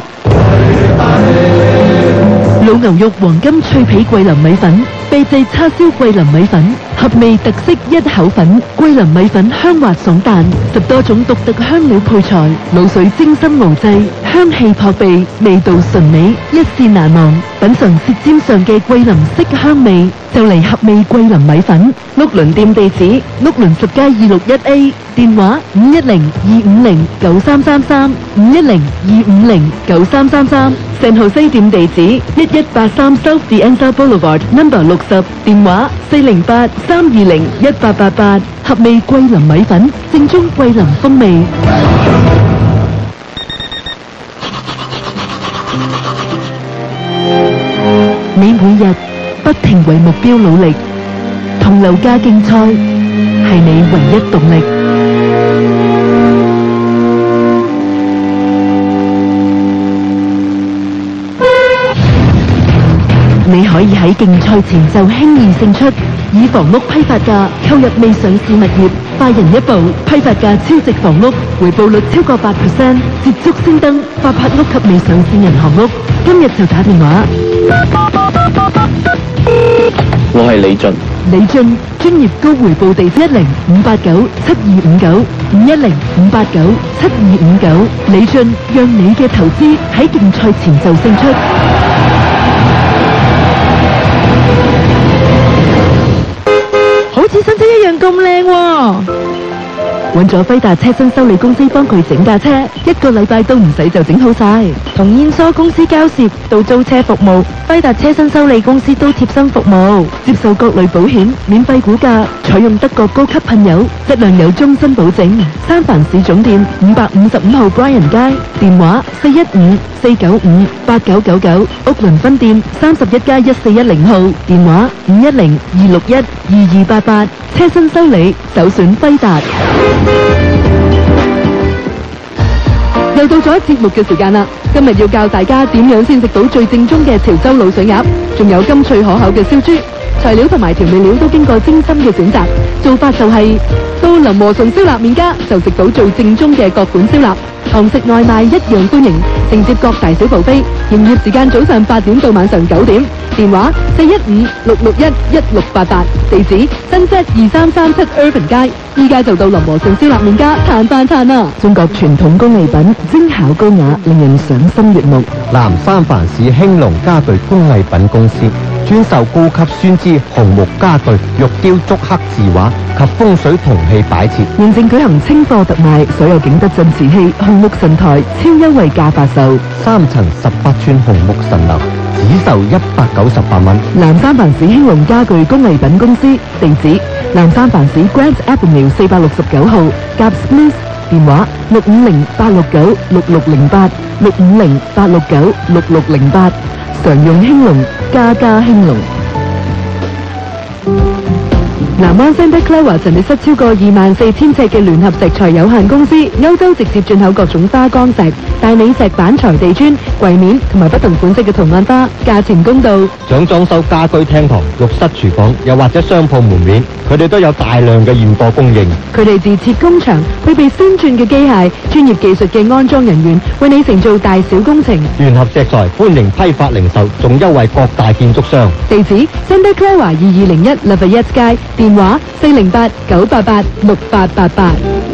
老牛肉黃金脆皮桂林米粉，秘製叉燒桂林米粉，合味特色一口粉。桂林米粉香滑爽彈，10多種獨特香料配材，滷水精心熬製，香氣撲鼻，味道純美，一試難忘。品嘗舌尖上嘅桂林色香味，就嚟合味桂林米粉。屋崙店地址：屋崙10街261A，電話510-250-9333，510-250-9333。San Jose店地址1183 South The Enzo Boulevard No. 60，電話408-320-1888。合味桂林米粉，正宗桂林風味。你每日不停為目標努力，同樓價競賽係你唯一動力。你可以喺競賽前就輕易勝出，以房屋批發價購入未上市物業，快人一步，批發價超值房屋，回報率超過8%，捷足先登發拍屋及未上市銀行屋。今日就打電話。 我係李俊， 專業高回報地10589-7259，510-589-7259。李俊讓你嘅投資喺競賽前就勝出。好似新車一樣咁靚喎！ 揾咗輝達車身修理公司幫佢整架車，1個禮拜都唔使就整好晒。從燕梳公司交涉到租車服務，輝達車身修理公司都貼身服務，接受各類保險，免費估價，採用德國高級噴油，質量有終身保證。三藩市總店555號 Bryan 街，電話415-495-8999，屋倫分店31+1410號，電話510-261-2288，車身修理首選輝達。又到咗節目嘅時間啦！今日要教大家點樣先食到最正宗嘅潮州滷水鴨，仲有甘脆可口嘅燒豬。材料同埋調味料都經過精心嘅選擇，做法就係到林和順燒臘麵家就食到最正宗嘅各館燒臘，堂食外賣一樣歡迎，承接各大小buffet，營業時間早上8點到晚上9點，電話415-661-1688，地址新界2337 Urban 街，依家就到林和順燒臘麵家嘆飯餐啦！中國傳統工藝品，精巧高雅，令人賞心悅目。 南三藩市興隆家具工藝品公司專售高級酸枝紅木家具、玉雕竹刻字畫及風水銅器擺設， 現正舉行清貨特賣，所有景德鎮瓷器、紅木神台超優惠價發售 ，3層18寸紅木神樓只售198蚊。 南三藩市興隆家具工藝品公司，地址南三藩市 Grant Avenue 469號，夾 Smith， 電話650-869-6608 650-869-6608，常用興隆，家家興隆。南灣 Santa Clara 陳列室超過24,000尺嘅聯合石材有限公司，歐洲直接進口各種花崗石、大理石板材地磚、櫃面同埋不同款式嘅圖案花，價錢公道。 想裝修家居廳堂、浴室、廚房，又或者商鋪門面，佢哋都有大量嘅現貨供應。 佢哋自設工場，配備先進嘅機械、專業技術嘅安裝人員，為你承做大小工程。 聯合石材歡迎批發零售，仲優惠各大建築商。 地址 Santa Clara 2201 Lafayette 街，電話408-988-6888。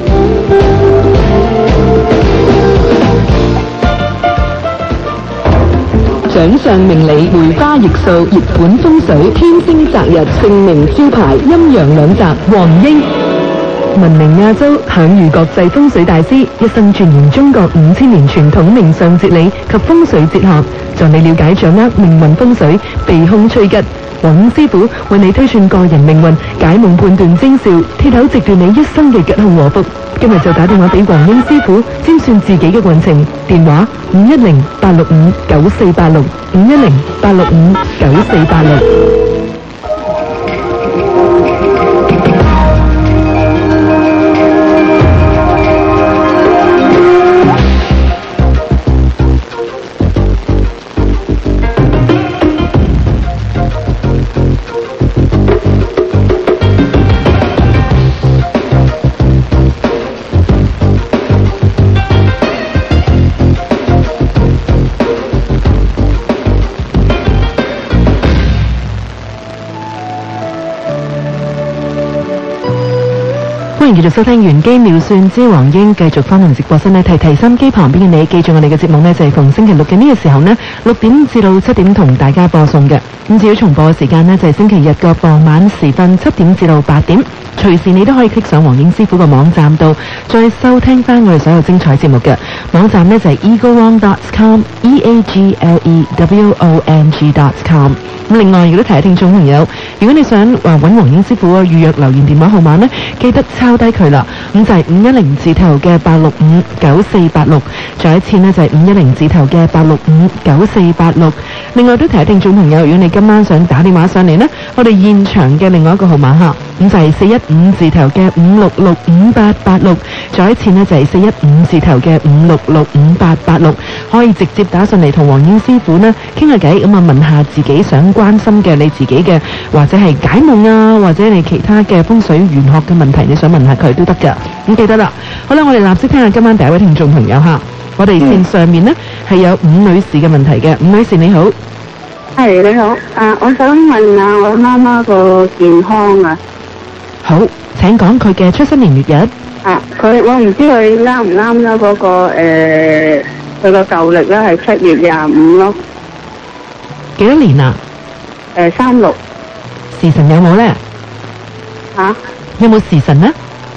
掌上明理，梅花易數，熱盤風水，天星擇日，姓名招牌，陰陽兩澤，黃英。聞名亞洲，享譽國際風水大師，一生鑽研中國5000年傳統命相哲理及風水哲學，助你了解掌握命運風水，避凶趨吉。黃英師傅為你推算個人命運，解夢判斷徵兆，鐵口直斷你一生嘅吉凶禍福。今日就打電話俾黃英師傅，占算自己嘅運程。電話510-865-9486 510-865-9486。歡迎繼續收聽玄機妙算之黃英，繼續翻嚟直播室呢，提心機旁邊嘅你，記住我哋嘅節目呢，就係逢星期六嘅呢個時候呢，6點至到7點同大家播送嘅。咁至於重播嘅時間呢，就係星期日嘅傍晚時分7點至到8點，隨時你都可以 click 上黃英師傅嘅網站度，再收聽翻我哋所有精彩節目嘅。網站呢，就係 eaglewong.com eaglewong.com。咁另外，如果提下聽眾朋友，如果你想揾黃英師傅嘅預約留言電話號碼呢，記得抄低佢啦。咁就係510字頭嘅8659486，再一次呢，就係510字頭嘅8659486。另外都提下聽眾朋友，如果你今晚想打電話上嚟呢，我哋現場嘅另外一個號碼嚇，咁就係415字頭嘅5665886，再一次呢，就係415字頭嘅5665886，可以直接打上嚟同黃英師傅呢傾下偈，咁啊問下自己想關心嘅你自己嘅，或者係解夢啊，或者你其他嘅風水玄學嘅問題，你想問下佢都得噶。咁記得啦，好啦，我哋立即聽下今晚第一位聽眾朋友吓，我哋線上面呢係有伍女士嘅問題嘅。伍女士你好， 係你好，我想問下我媽媽個健康啊。 好，請講佢嘅出生年月日。 我唔知佢啱唔啱啦，嗰個佢個舊曆咧係7月25咯。 幾多年啊 ？36。 時辰有冇咧？ 吓？ 有冇時辰呢？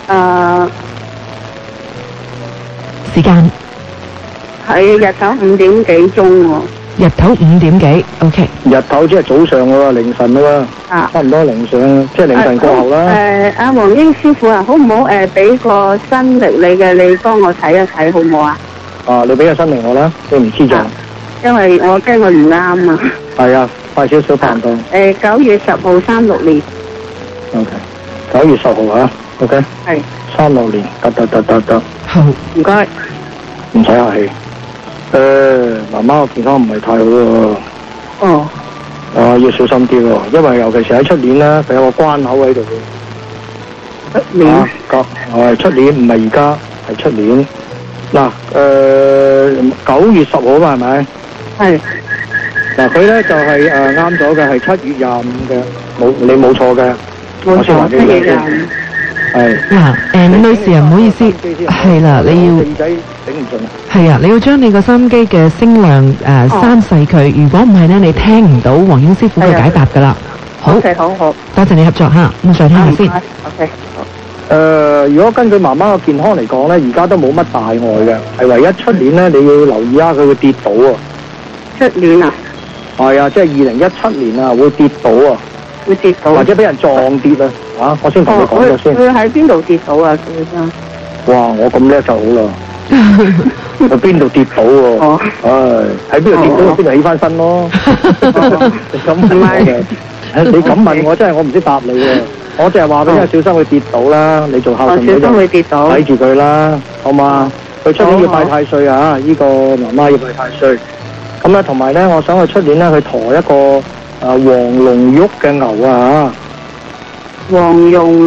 時間係日頭5點幾鐘喎。 日頭5點幾 ，OK。 日頭即係早上喎，凌晨啦，差唔多凌晨，即係凌晨過後啦。 阿黃英師傅啊，好唔好俾個新曆你嘅，你幫我睇一睇好唔好啊？ 你俾個新曆我啦，你唔知就。 因為我驚我唔啱啊。係啊，快少少拍檔。 9月10號36年。 OK， 9月10號啊 ，OK。係。36年，得。 好， 唔該。 唔使客氣。媽媽個健康唔係太好喎。 哦。 要小心啲喎，因為尤其是喺出年咧，佢有個關口喺度嘅。出年。出年唔係而家，係出年。嗱，9月10號嘛係咪？係。嗱，佢咧就係啱咗嘅，係7月25嘅，你冇錯嘅。我先話俾你聽。係。 嗱，女士啊，唔好意思，係啦，你要。耳仔頂唔順啊。係啊，你要將你個收音機嘅聲量刪細佢，如果唔係呢，你聽唔到黃英師傅嘅解答噶啦。好。好。多謝你合作嚇，咁再聽下先。 OK。 如果根據媽媽嘅健康嚟講咧，而家都冇乜大礙嘅，係唯一出年咧，你要留意下佢會跌倒啊。出年啊？係啊，即係2017年啊，會跌倒啊。會跌倒。或者俾人撞跌啊！我先同你講咗先。佢喺邊度跌倒啊？佢哇！我咁叻就好啦。喺邊度跌倒喎？喺邊度跌倒，邊度起翻身咯。咁唔係你咁問我，真係我唔識答你嘅。我淨係話俾你小心會跌倒啦，你做孝順女就睇住佢啦，好嘛？佢出年要拜太歲啊，呢個媽媽要拜太歲。咁咧，同埋咧，我想佢出年咧去馱一個黃龍玉嘅牛啊！黃龍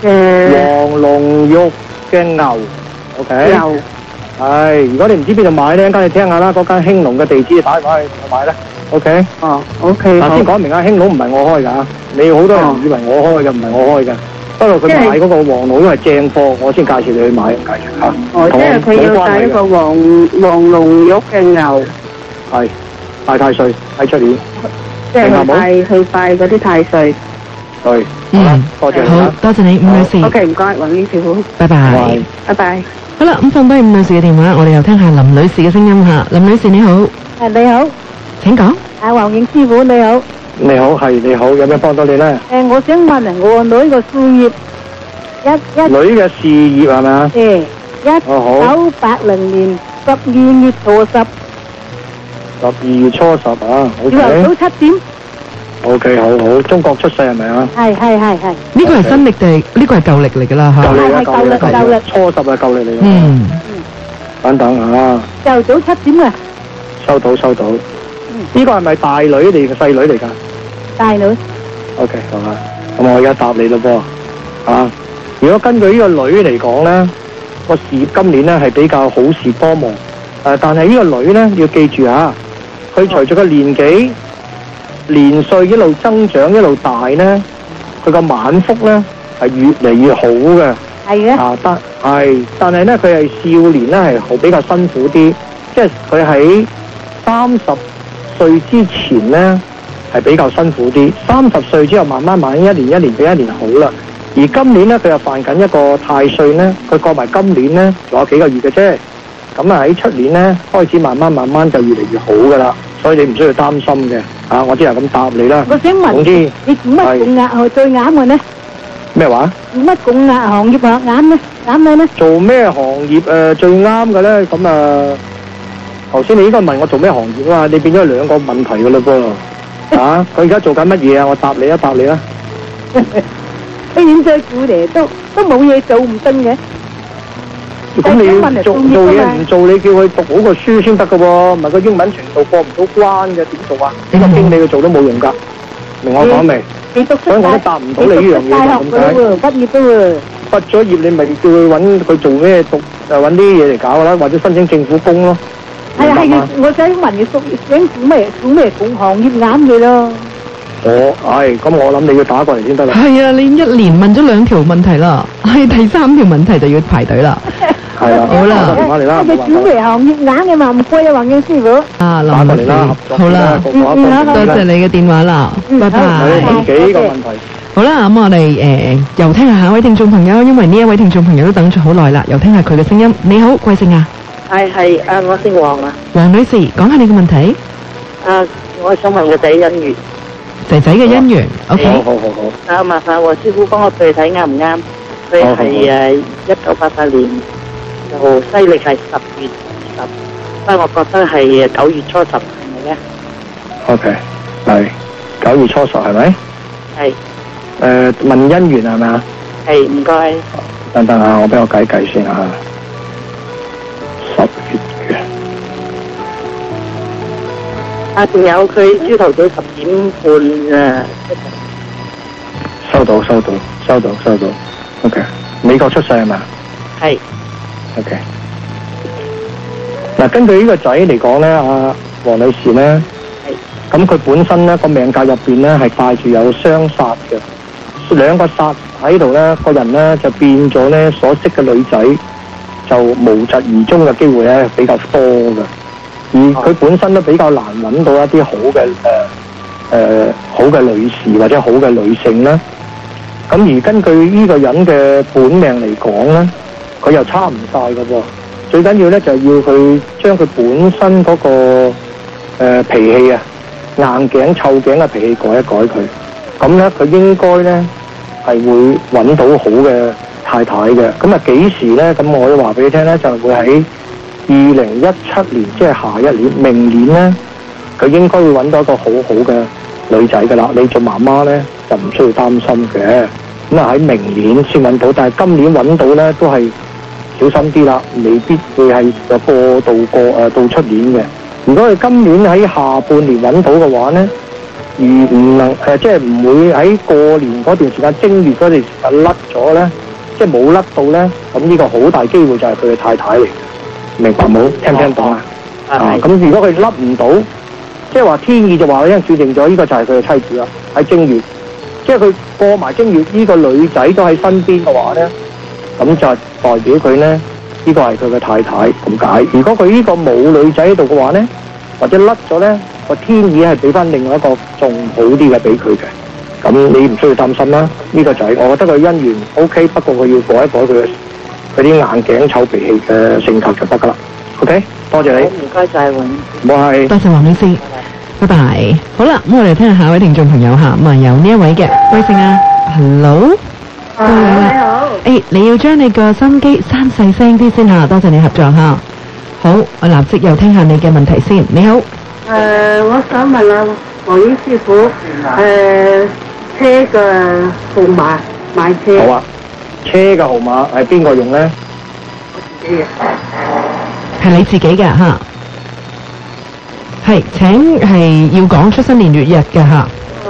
玉嘅牛 ，OK。牛。係，如果你唔知邊度買咧，間你聽下啦，嗰間興隆嘅地址打電話去我買啦 ，OK。OK。嗱，先講明啊，興隆唔係我開㗎，你好多人以為我開嘅，唔係我開嘅。不過佢買嗰個黃龍因為正貨，我先介紹你去買，介紹嚇。即係佢要帶一個黃龍玉嘅牛。係，拜太歲喺出年。即係去拜嗰啲太歲。對。多謝。 好，多謝你，吳女士。 OK，唔該，黃英師傅。 拜拜。 拜拜。 好啦，咁放低吳女士嘅電話，我哋又聽下林女士嘅聲音嚇。林女士你好。 你好。請講。黃英師傅你好。 你好，係你好，有咩幫到你咧？ 我想問我女嘅事業， 女嘅事業係咪啊？1980年12月初10。12月初10啊 ，OK。朝頭早7點。OK， 好，中國出世係咪啊？係。 呢個係新曆定呢個係舊曆嚟㗎啦嚇。 係舊曆。初10係舊曆嚟㗎。等啊。 朝頭早7點啊。 收到。呢個係咪大女嚟嘅細女嚟㗎？ 大女。 OK， 好啦，咁我而家答你咯噃。如果根據呢個女嚟講咧，個事業今年咧係比較好事多磨。但係呢個女咧要記住嚇，佢隨住個年紀、年歲一路增長一路大咧，佢個晚福咧係越嚟越好嘅。係嘅。但係咧佢係少年咧係比較辛苦啲，即係佢喺30歲之前咧係比較辛苦啲，30歲之後慢慢一年比一年好啦。而今年咧佢又犯緊一個太歲咧，佢過埋今年咧仲有幾個月嘅啫。咁啊喺出年咧開始慢慢就越嚟越好噶啦，所以你唔需要擔心嘅。我只係咁答你啦。 我想問，總之你做乜供額最啱嘅呢？ 咩話？做乜供額行業啱呢？啱你呢？做咩行業最啱嘅咧？咁頭先你應該問我做咩行業啊？你變咗兩個問題噶啦噃。佢而家做緊乜嘢啊？我答你啦。 佢現在顧嚟都冇嘢做唔得嘅。 咁你要做嘢唔做，你叫佢讀好個書先得噶喎，唔係個英文程度過唔到關嘅，點做啊？呢個經理佢做都冇用噶，明我講未？所以我都答唔到你呢樣嘢咁解。畢業都喎。畢咗業你咪叫佢揾佢做咩讀揾啲嘢嚟搞啦，或者申請政府工咯。係， 我想問你想做咩工行業啱你咯？ 咁我諗你要打過嚟先得啦。 係啊，你一連問咗2條問題啦，係第3條問題就要排隊啦。 係啦， 好啦打電話嚟啦， 佢轉嚟行業硬嘅嘛，唔該啊，黃英師傅。 啊，林打過女士嚟啦， 好啦，多謝你嘅電話啦，拜拜。 問幾個問題。 好啦，咁我哋又聽下一位聽眾朋友，因為呢一位聽眾朋友都等咗好耐啦，又聽下佢嘅聲音。你好，貴姓啊？ 係我姓黃啊。 黃女士，講下你嘅問題。 我想問個仔姻緣。 仔仔嘅姻緣 ，OK。 好。 麻煩黃師傅幫我對睇啱唔啱？佢係1988年就西歷係10月10，所以我覺得係9月初10，係咪咧 ？OK， 係9月初10係咪？ 係。 問姻緣係咪啊？ 係，唔該。 等下，我俾我計計先啊。10月嘅。 仲有佢朝頭早10點半啊。 收到。OK， 美國出世係咪？ 係。 OK。嗱，根據呢個仔嚟講咧，阿黃女士咧，咁佢本身咧個命格入邊咧係帶住有雙煞嘅。兩個煞喺度咧，個人咧就變咗咧，所識嘅女仔就無疾而終嘅機會咧比較多嘅，而佢本身都比較難揾到一啲好嘅好嘅女士或者好嘅女性啦。咁而根據呢個人嘅本命嚟講咧，佢又差唔晒嘅喎。最緊要咧就係要佢將佢本身嗰個脾氣啊，硬頸臭頸嘅脾氣改一改佢。咁咧，佢應該咧係會揾到好嘅太太嘅。咁啊，幾時咧？咁我要話俾你聽咧，就會喺2017年，即係下一年，明年咧，佢應該會揾到一個好好嘅女仔噶啦。你做媽媽咧就唔需要擔心嘅。咁啊喺明年先揾到，但係今年揾到咧都係小心啲啦，未必會係過到出年嘅。如果佢今年喺下半年揾到嘅話咧，而唔能即係唔會喺過年嗰段時間正月嗰段時間甩咗咧，即係冇甩到咧，咁呢個好大機會就係佢嘅太太嚟嘅，明白冇？聽唔聽到啊？咁如果佢甩唔到，即係話天意就話已經注定咗呢個就係佢嘅妻子啦。喺正月，即係佢過埋正月，呢個女仔都喺身邊嘅話咧，咁就代表佢咧呢個係佢嘅太太咁解。如果佢呢個冇女仔喺度嘅話咧，或者甩咗咧，個天意係俾翻另外一個仲好啲嘅俾佢嘅，咁你唔需要擔心啦。呢個仔，我覺得佢姻緣 OK， 不過佢要改一改佢嗰啲硬頸臭脾氣嘅性格就得噶啦。OK， 多謝你。 唔該晒黃。 多謝黃女士，拜拜。好啦，咁我哋聽下下一位聽眾朋友嚇，咁啊有呢一位嘅，貴姓啊 ？Hello， 你好。 你要將你個心機閂細聲啲先嚇，多謝你合作嚇。好，我立即又聽下你嘅問題先。你好。 我想問下黃英師傅，車嘅號碼買車。 好啊，車嘅號碼係邊個用咧？ 我自己嘅。 係你自己嘅嚇。係，請係要講出生年月日嘅嚇。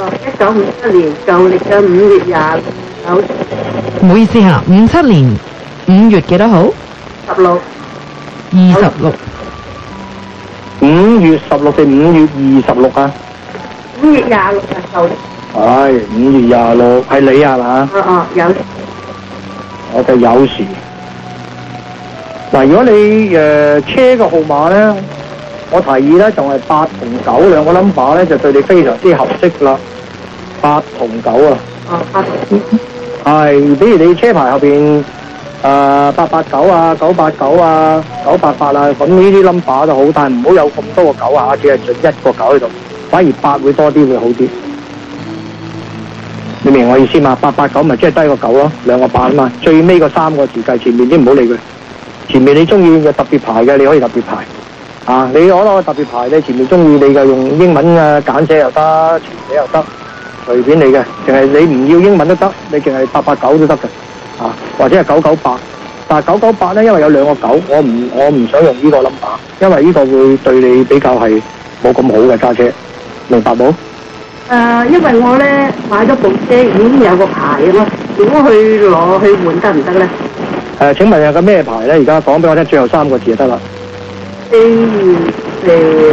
1957年舊歷嘅5月29。 唔好意思嚇，57年5月幾多號 ？16。 26。 5月16定5月26啊 ？5月26日舊。 係5月26，係你係嘛？ 有時。 我就有時。嗱，如果你車嘅號碼咧，我提議咧就係8同9兩個 number 咧，就對你非常之合適啦。8同9啊。 8。 係，比如你車牌後邊889啊、989啊、988啊，咁呢啲 number 就好，但係唔好有咁多個9啊，只係盡一個9喺度，反而8會多啲會好啲。你明我意思嘛？889咪即係低個9咯，兩個8啊嘛，最尾個3個字計，前面啲唔好理佢。前面你中意嘅特別牌嘅，你可以特別牌啊！你攞個特別牌，你前面中意你嘅用英文簡寫又得，全寫又得，隨便你嘅。淨係你唔要英文都得，你淨係889都得嘅啊，或者係998。但係998咧，因為有兩個9，我唔想用呢個 number， 因為呢個會對你比較係冇咁好嘅揸車，明白冇？ 因為我咧買咗部車已經有個牌啊嘛，如果去攞去換得唔得咧？ 請問有個咩牌咧？而家講俾我聽，最後3個字就得啦。 424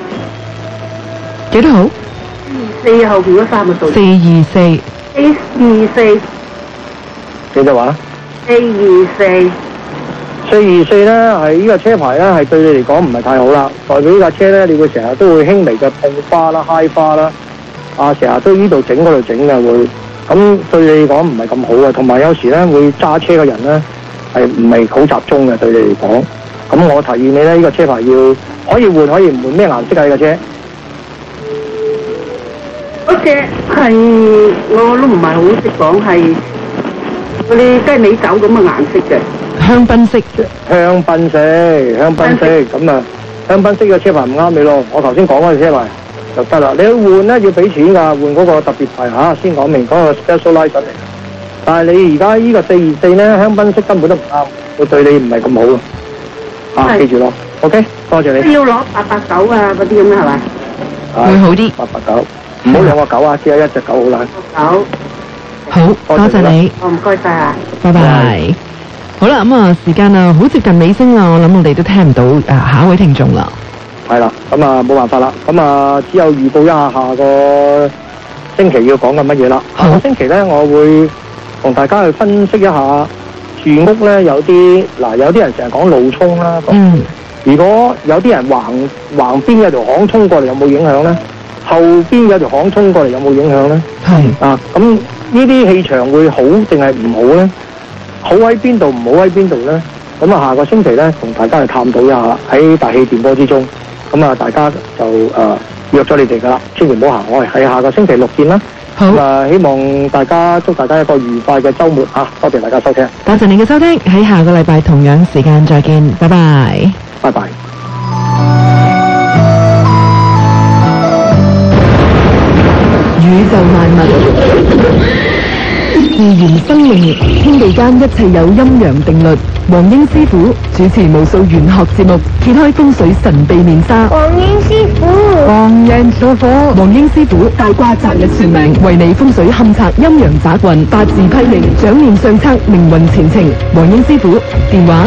幾多號 ？4後邊嗰3個數。 424。 424。 幾多話？ 424。 424咧係呢個車牌咧係對你嚟講唔係太好啦，代表呢架車咧你會成日都會輕微嘅碰花啦、揩花啦，成日都呢度整嗰度整嘅會，咁對你嚟講唔係咁好嘅，同埋有時咧會揸車嘅人咧係唔係好集中嘅對你嚟講，咁我提議你咧呢個車牌要可以換可以唔換，咩顏色啊呢架車？ 嗰隻係我都唔係好識講，係嗰啲雞尾酒咁嘅顏色嘅。 香檳色， 香檳色，咁啊，香檳色嘅車牌唔啱你咯。我頭先講嗰隻車牌就得啦。你去換咧要俾錢㗎，換嗰個特別牌嚇，先講明嗰個 special license 嚟。但係你而家呢個424咧，香檳色根本都唔啱，會對你唔係咁好啊。記住咯 ，OK， 多謝你。 要攞889啊嗰啲咁係咪？ 會好啲。 889，唔好2個9啊，只係一隻狗好啦。 好， 好，多謝你。 唔該晒啊， 拜拜。好啦，咁啊，時間啊，好接近尾聲啦，我諗我哋都聽唔到下一位聽眾啦。 係啦，咁啊冇辦法啦，咁啊只有預報一下下個星期要講緊乜嘢啦。下個星期咧，我會同大家去分析一下住屋咧，有啲人成日講路衝啦。如果有啲人橫邊有條巷衝過嚟，有冇影響咧？後邊有條巷衝過嚟，有冇影響咧？咁呢啲氣場會好定係唔好咧？好喺邊度，唔好喺邊度咧？咁啊，下個星期咧，同大家去探討一下喺大氣電波之中。咁啊，大家就約咗你哋噶啦，千祈唔好行開。喺下個星期6見啦。好。希望祝大家一個愉快嘅週末啊！多謝大家收聽。 多謝你嘅收聽，喺下個禮拜同樣時間再見，拜拜。 拜拜。 宇宙萬物。自然生命，天地間一切有陰陽定律。黃英師傅主持無數玄學節目，揭開風水神秘面紗。 黃英師傅， 黃英師傅大卦擇日算命，為你風水勘察陰陽雜運，八字批命，掌面相測命運前程。黃英師傅電話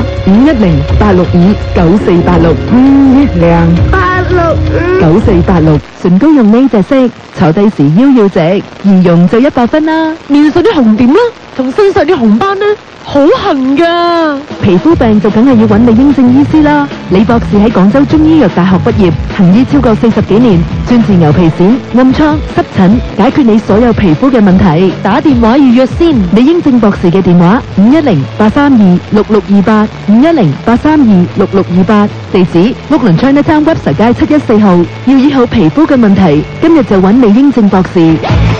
510-865-9486，510-865-9486，唇膏用呢隻色，坐低時腰要直，易用就100分啦。面上啲紅點啦，同身上啲紅斑呢，好痕噶。皮膚病就梗係要揾李英正醫師啦。李博士喺廣州中醫藥大學畢業，行醫超過40幾年，專治牛皮癬、暗瘡、濕疹，解決你所有皮膚嘅問題。打電話預約先。李英正博士嘅電話510-832-6628，510-832-6628。地址屋崙 Chinatown Webster 街714號。要醫好皮膚嘅問題，今日就揾李英正博士。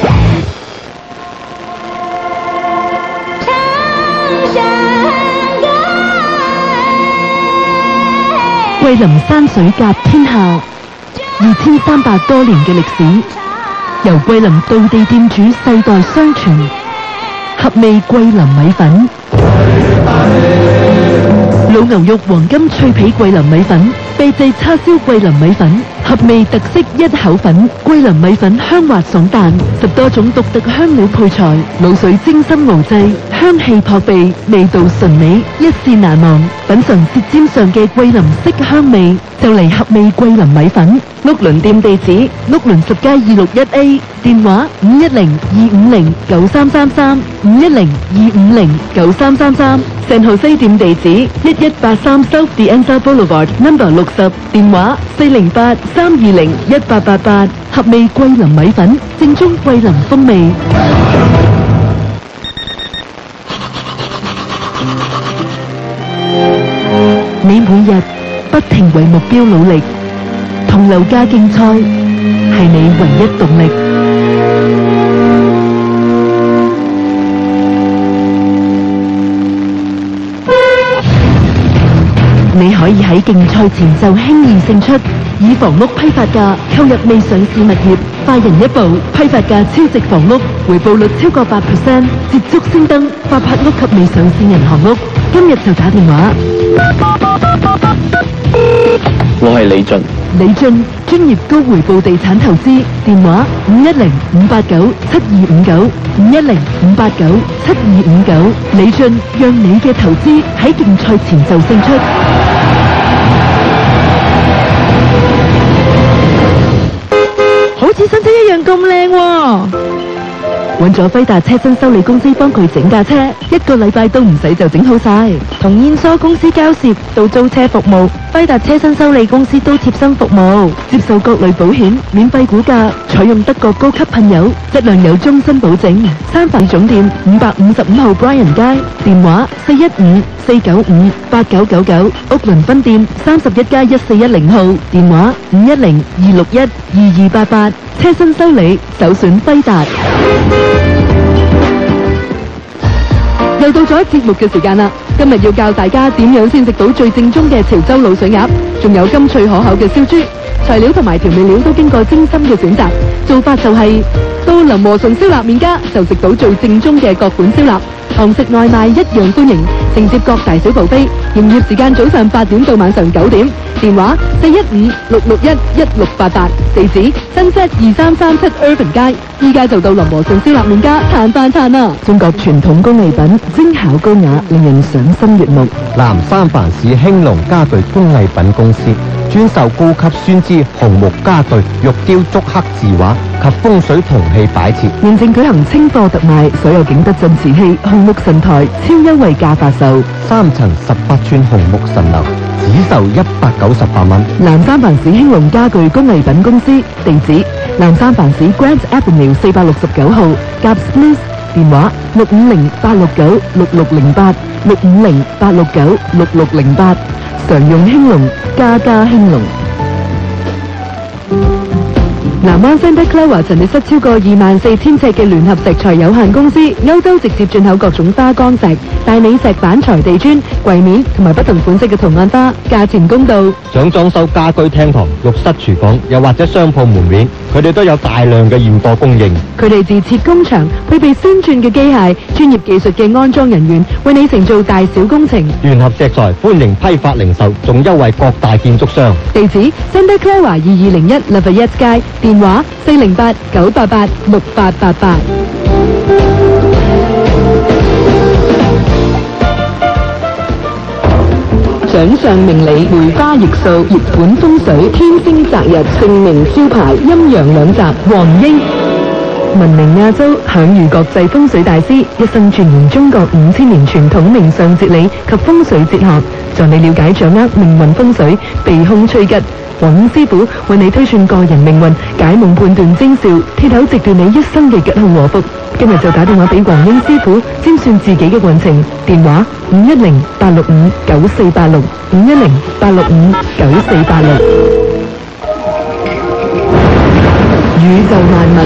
桂林山水甲天下，2300多年嘅歷史，由桂林道地店主世代相傳，合味桂林米粉，老牛肉黃金脆皮桂林米粉，秘製叉燒桂林米粉，合味特色一口粉，桂林米粉香滑爽彈，10多種獨特香料配材，滷水精心熬製，香氣撲鼻，味道純美，一試難忘。品嘗舌尖上嘅桂林色香味，就嚟合味桂林米粉。屋崙店地址：屋崙10街261A，電話510-250-9333，510-250-9333。聖荷西店地址1183 South The Enza Boulevard No. 60，電話408-320-1888。合味桂林米粉，正宗桂林風味。你每日不停為目標努力，同樓價競賽係你唯一動力。你可以喺競賽前就輕易勝出，以房屋批發價購入未上市物業，快人一步，批發價超值房屋，回報率超過8%，接觸先登發拍屋及未上市銀行屋，今日就打電話。 我係李俊， 專業高回報地產投資，電話510-589-7259，510-589-7259。李俊讓你嘅投資喺競賽前就勝出。好似新車一樣咁靚喎！ 揾咗輝達車身修理公司幫佢整架車，1個禮拜都唔使就整好晒。從燕梳公司交涉到租車服務，輝達車身修理公司都貼心服務，接受各類保險，免費估價，採用德國高級噴油，質量有終身保證。三藩總店555號 Bryan 街，電話415-495-8999，屋倫分店31+1410號，電話510-261-2288。車身修理首選輝達。又到咗節目嘅時間啦！今日要教大家點樣先食到最正宗嘅潮州滷水鴨，仲有甘脆可口嘅燒豬。材料同埋調味料都經過精心嘅選擇，做法就係到林和順燒臘麵家就食到最正宗嘅各款燒臘，堂食外賣一樣歡迎，承接各大小部飛，營業時間早上8點到晚上9點，電話415-661-1688，地址新set2337 Irvin 街，依家就到林和順燒臘麵家嘆翻嘆啦！中國傳統工藝品，精巧高雅，令人賞心悅目。 南三藩市興隆家具工藝品公司專售高級酸枝紅木家具、玉雕竹刻字畫及風水銅器擺設， 現正舉行清貨特賣，所有景德鎮瓷器、紅木神台超優惠價發售 ，3層18寸紅木神樓只售198蚊。 南三藩市興隆家具工藝品公司，地址南三藩市 Grant Avenue 469號，夾 Smith， 電話650-869-6608 650-869-6608，常用興隆，家家興隆。南灣 Santa Clara 陳列室超過24000尺嘅聯合石材有限公司，歐洲直接進口各種花崗石、大理石板材地磚、櫃面同埋不同款式嘅圖案花，價錢公道。 想裝修家居廳堂、浴室廚房，又或者商鋪門面，佢哋都有大量嘅現貨供應。 佢哋自設工場，配備先進嘅機械、專業技術嘅安裝人員，為你承做大小工程。 聯合石材歡迎批發零售，仲優惠各大建築商。 地址 Santa Clara 2201 Lafayette 街，電話408-988-6888。掌上明理，梅花易數，熱本風水，天星擇日，盛名招牌，陰陽兩集，黃英。聞名亞洲，享譽國際風水大師，一生鑽研中國5000年傳統命相哲理及風水哲學，助你了解掌握命運風水，避凶趨吉。黃英師傅為你推算個人命運，解夢判斷徵兆，鐵口直斷你一生嘅吉凶禍福。今日就打電話俾黃英師傅，占算自己嘅運程。電話510-865-9486 510-865-9486。宇宙萬物，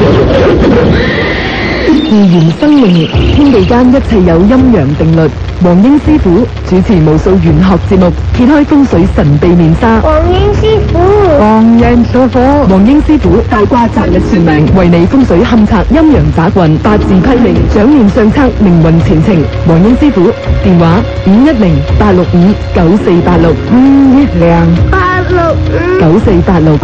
自然生命，天地間一切有陰陽定律。黃英師傅主持無數玄學節目，揭開風水神秘面紗。 黃英師傅， 黃人所火。黃英師傅大卦擇日算命，為你風水勘測陰陽雜運，八字批命，掌念上策，命運前程。黃英師傅電話510-865-9486 510-865-9486。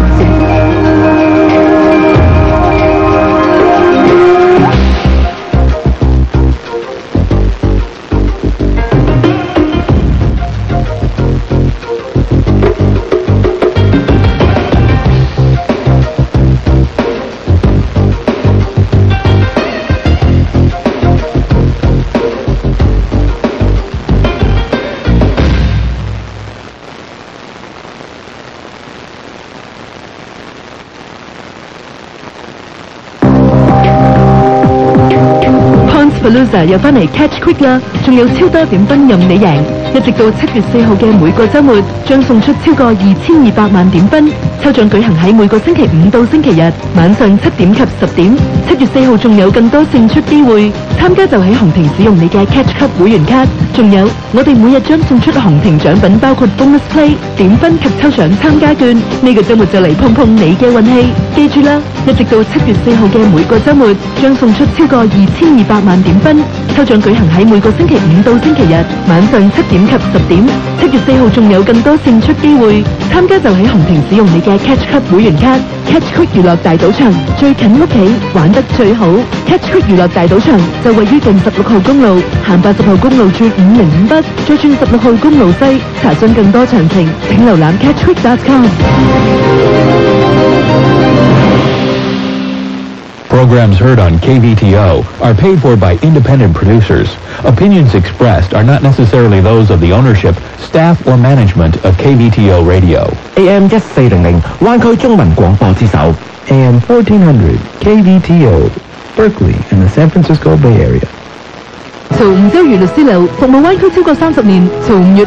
又翻嚟 Catch Quick 啦，仲有超多點分任你贏，一直到7月4號嘅每個週末，將送出超過2200萬點分。抽獎舉行喺每個星期5到星期日晚上7點及10點。7月4號仲有更多勝出機會，參加就喺紅亭使用你嘅 Catch Club 會員卡。仲有我哋每日將送出紅亭獎品，包括 Bonus Play 點分及抽獎參加券。呢個週末就嚟碰碰你嘅運氣，記住啦！一直到7月4號嘅每個週末，將送出超過2200萬點分。抽獎舉行喺每個星期5到星期日晚上7點及10點。7月4號仲有更多勝出機會，參加就喺紅亭使用你嘅 Catch Club 會員卡。Catch Quick 娛樂大賭場最近屋企，玩得最好。Catch Quick 娛樂大賭場就位於近16號公路，行80號公路轉505北，再轉16號公路西。查詢更多詳情，請瀏覽 catchquick.com。 Programs heard on KVTO are paid for by independent producers. Opinions expressed are not necessarily those of the ownership, staff, or management of KVTO Radio. AM 1400灣區中文廣播之首 AM 1400 KVTO, Berkeley in the San Francisco Bay Area. 曹吳洲余律師樓服務灣區超過30年，曹吳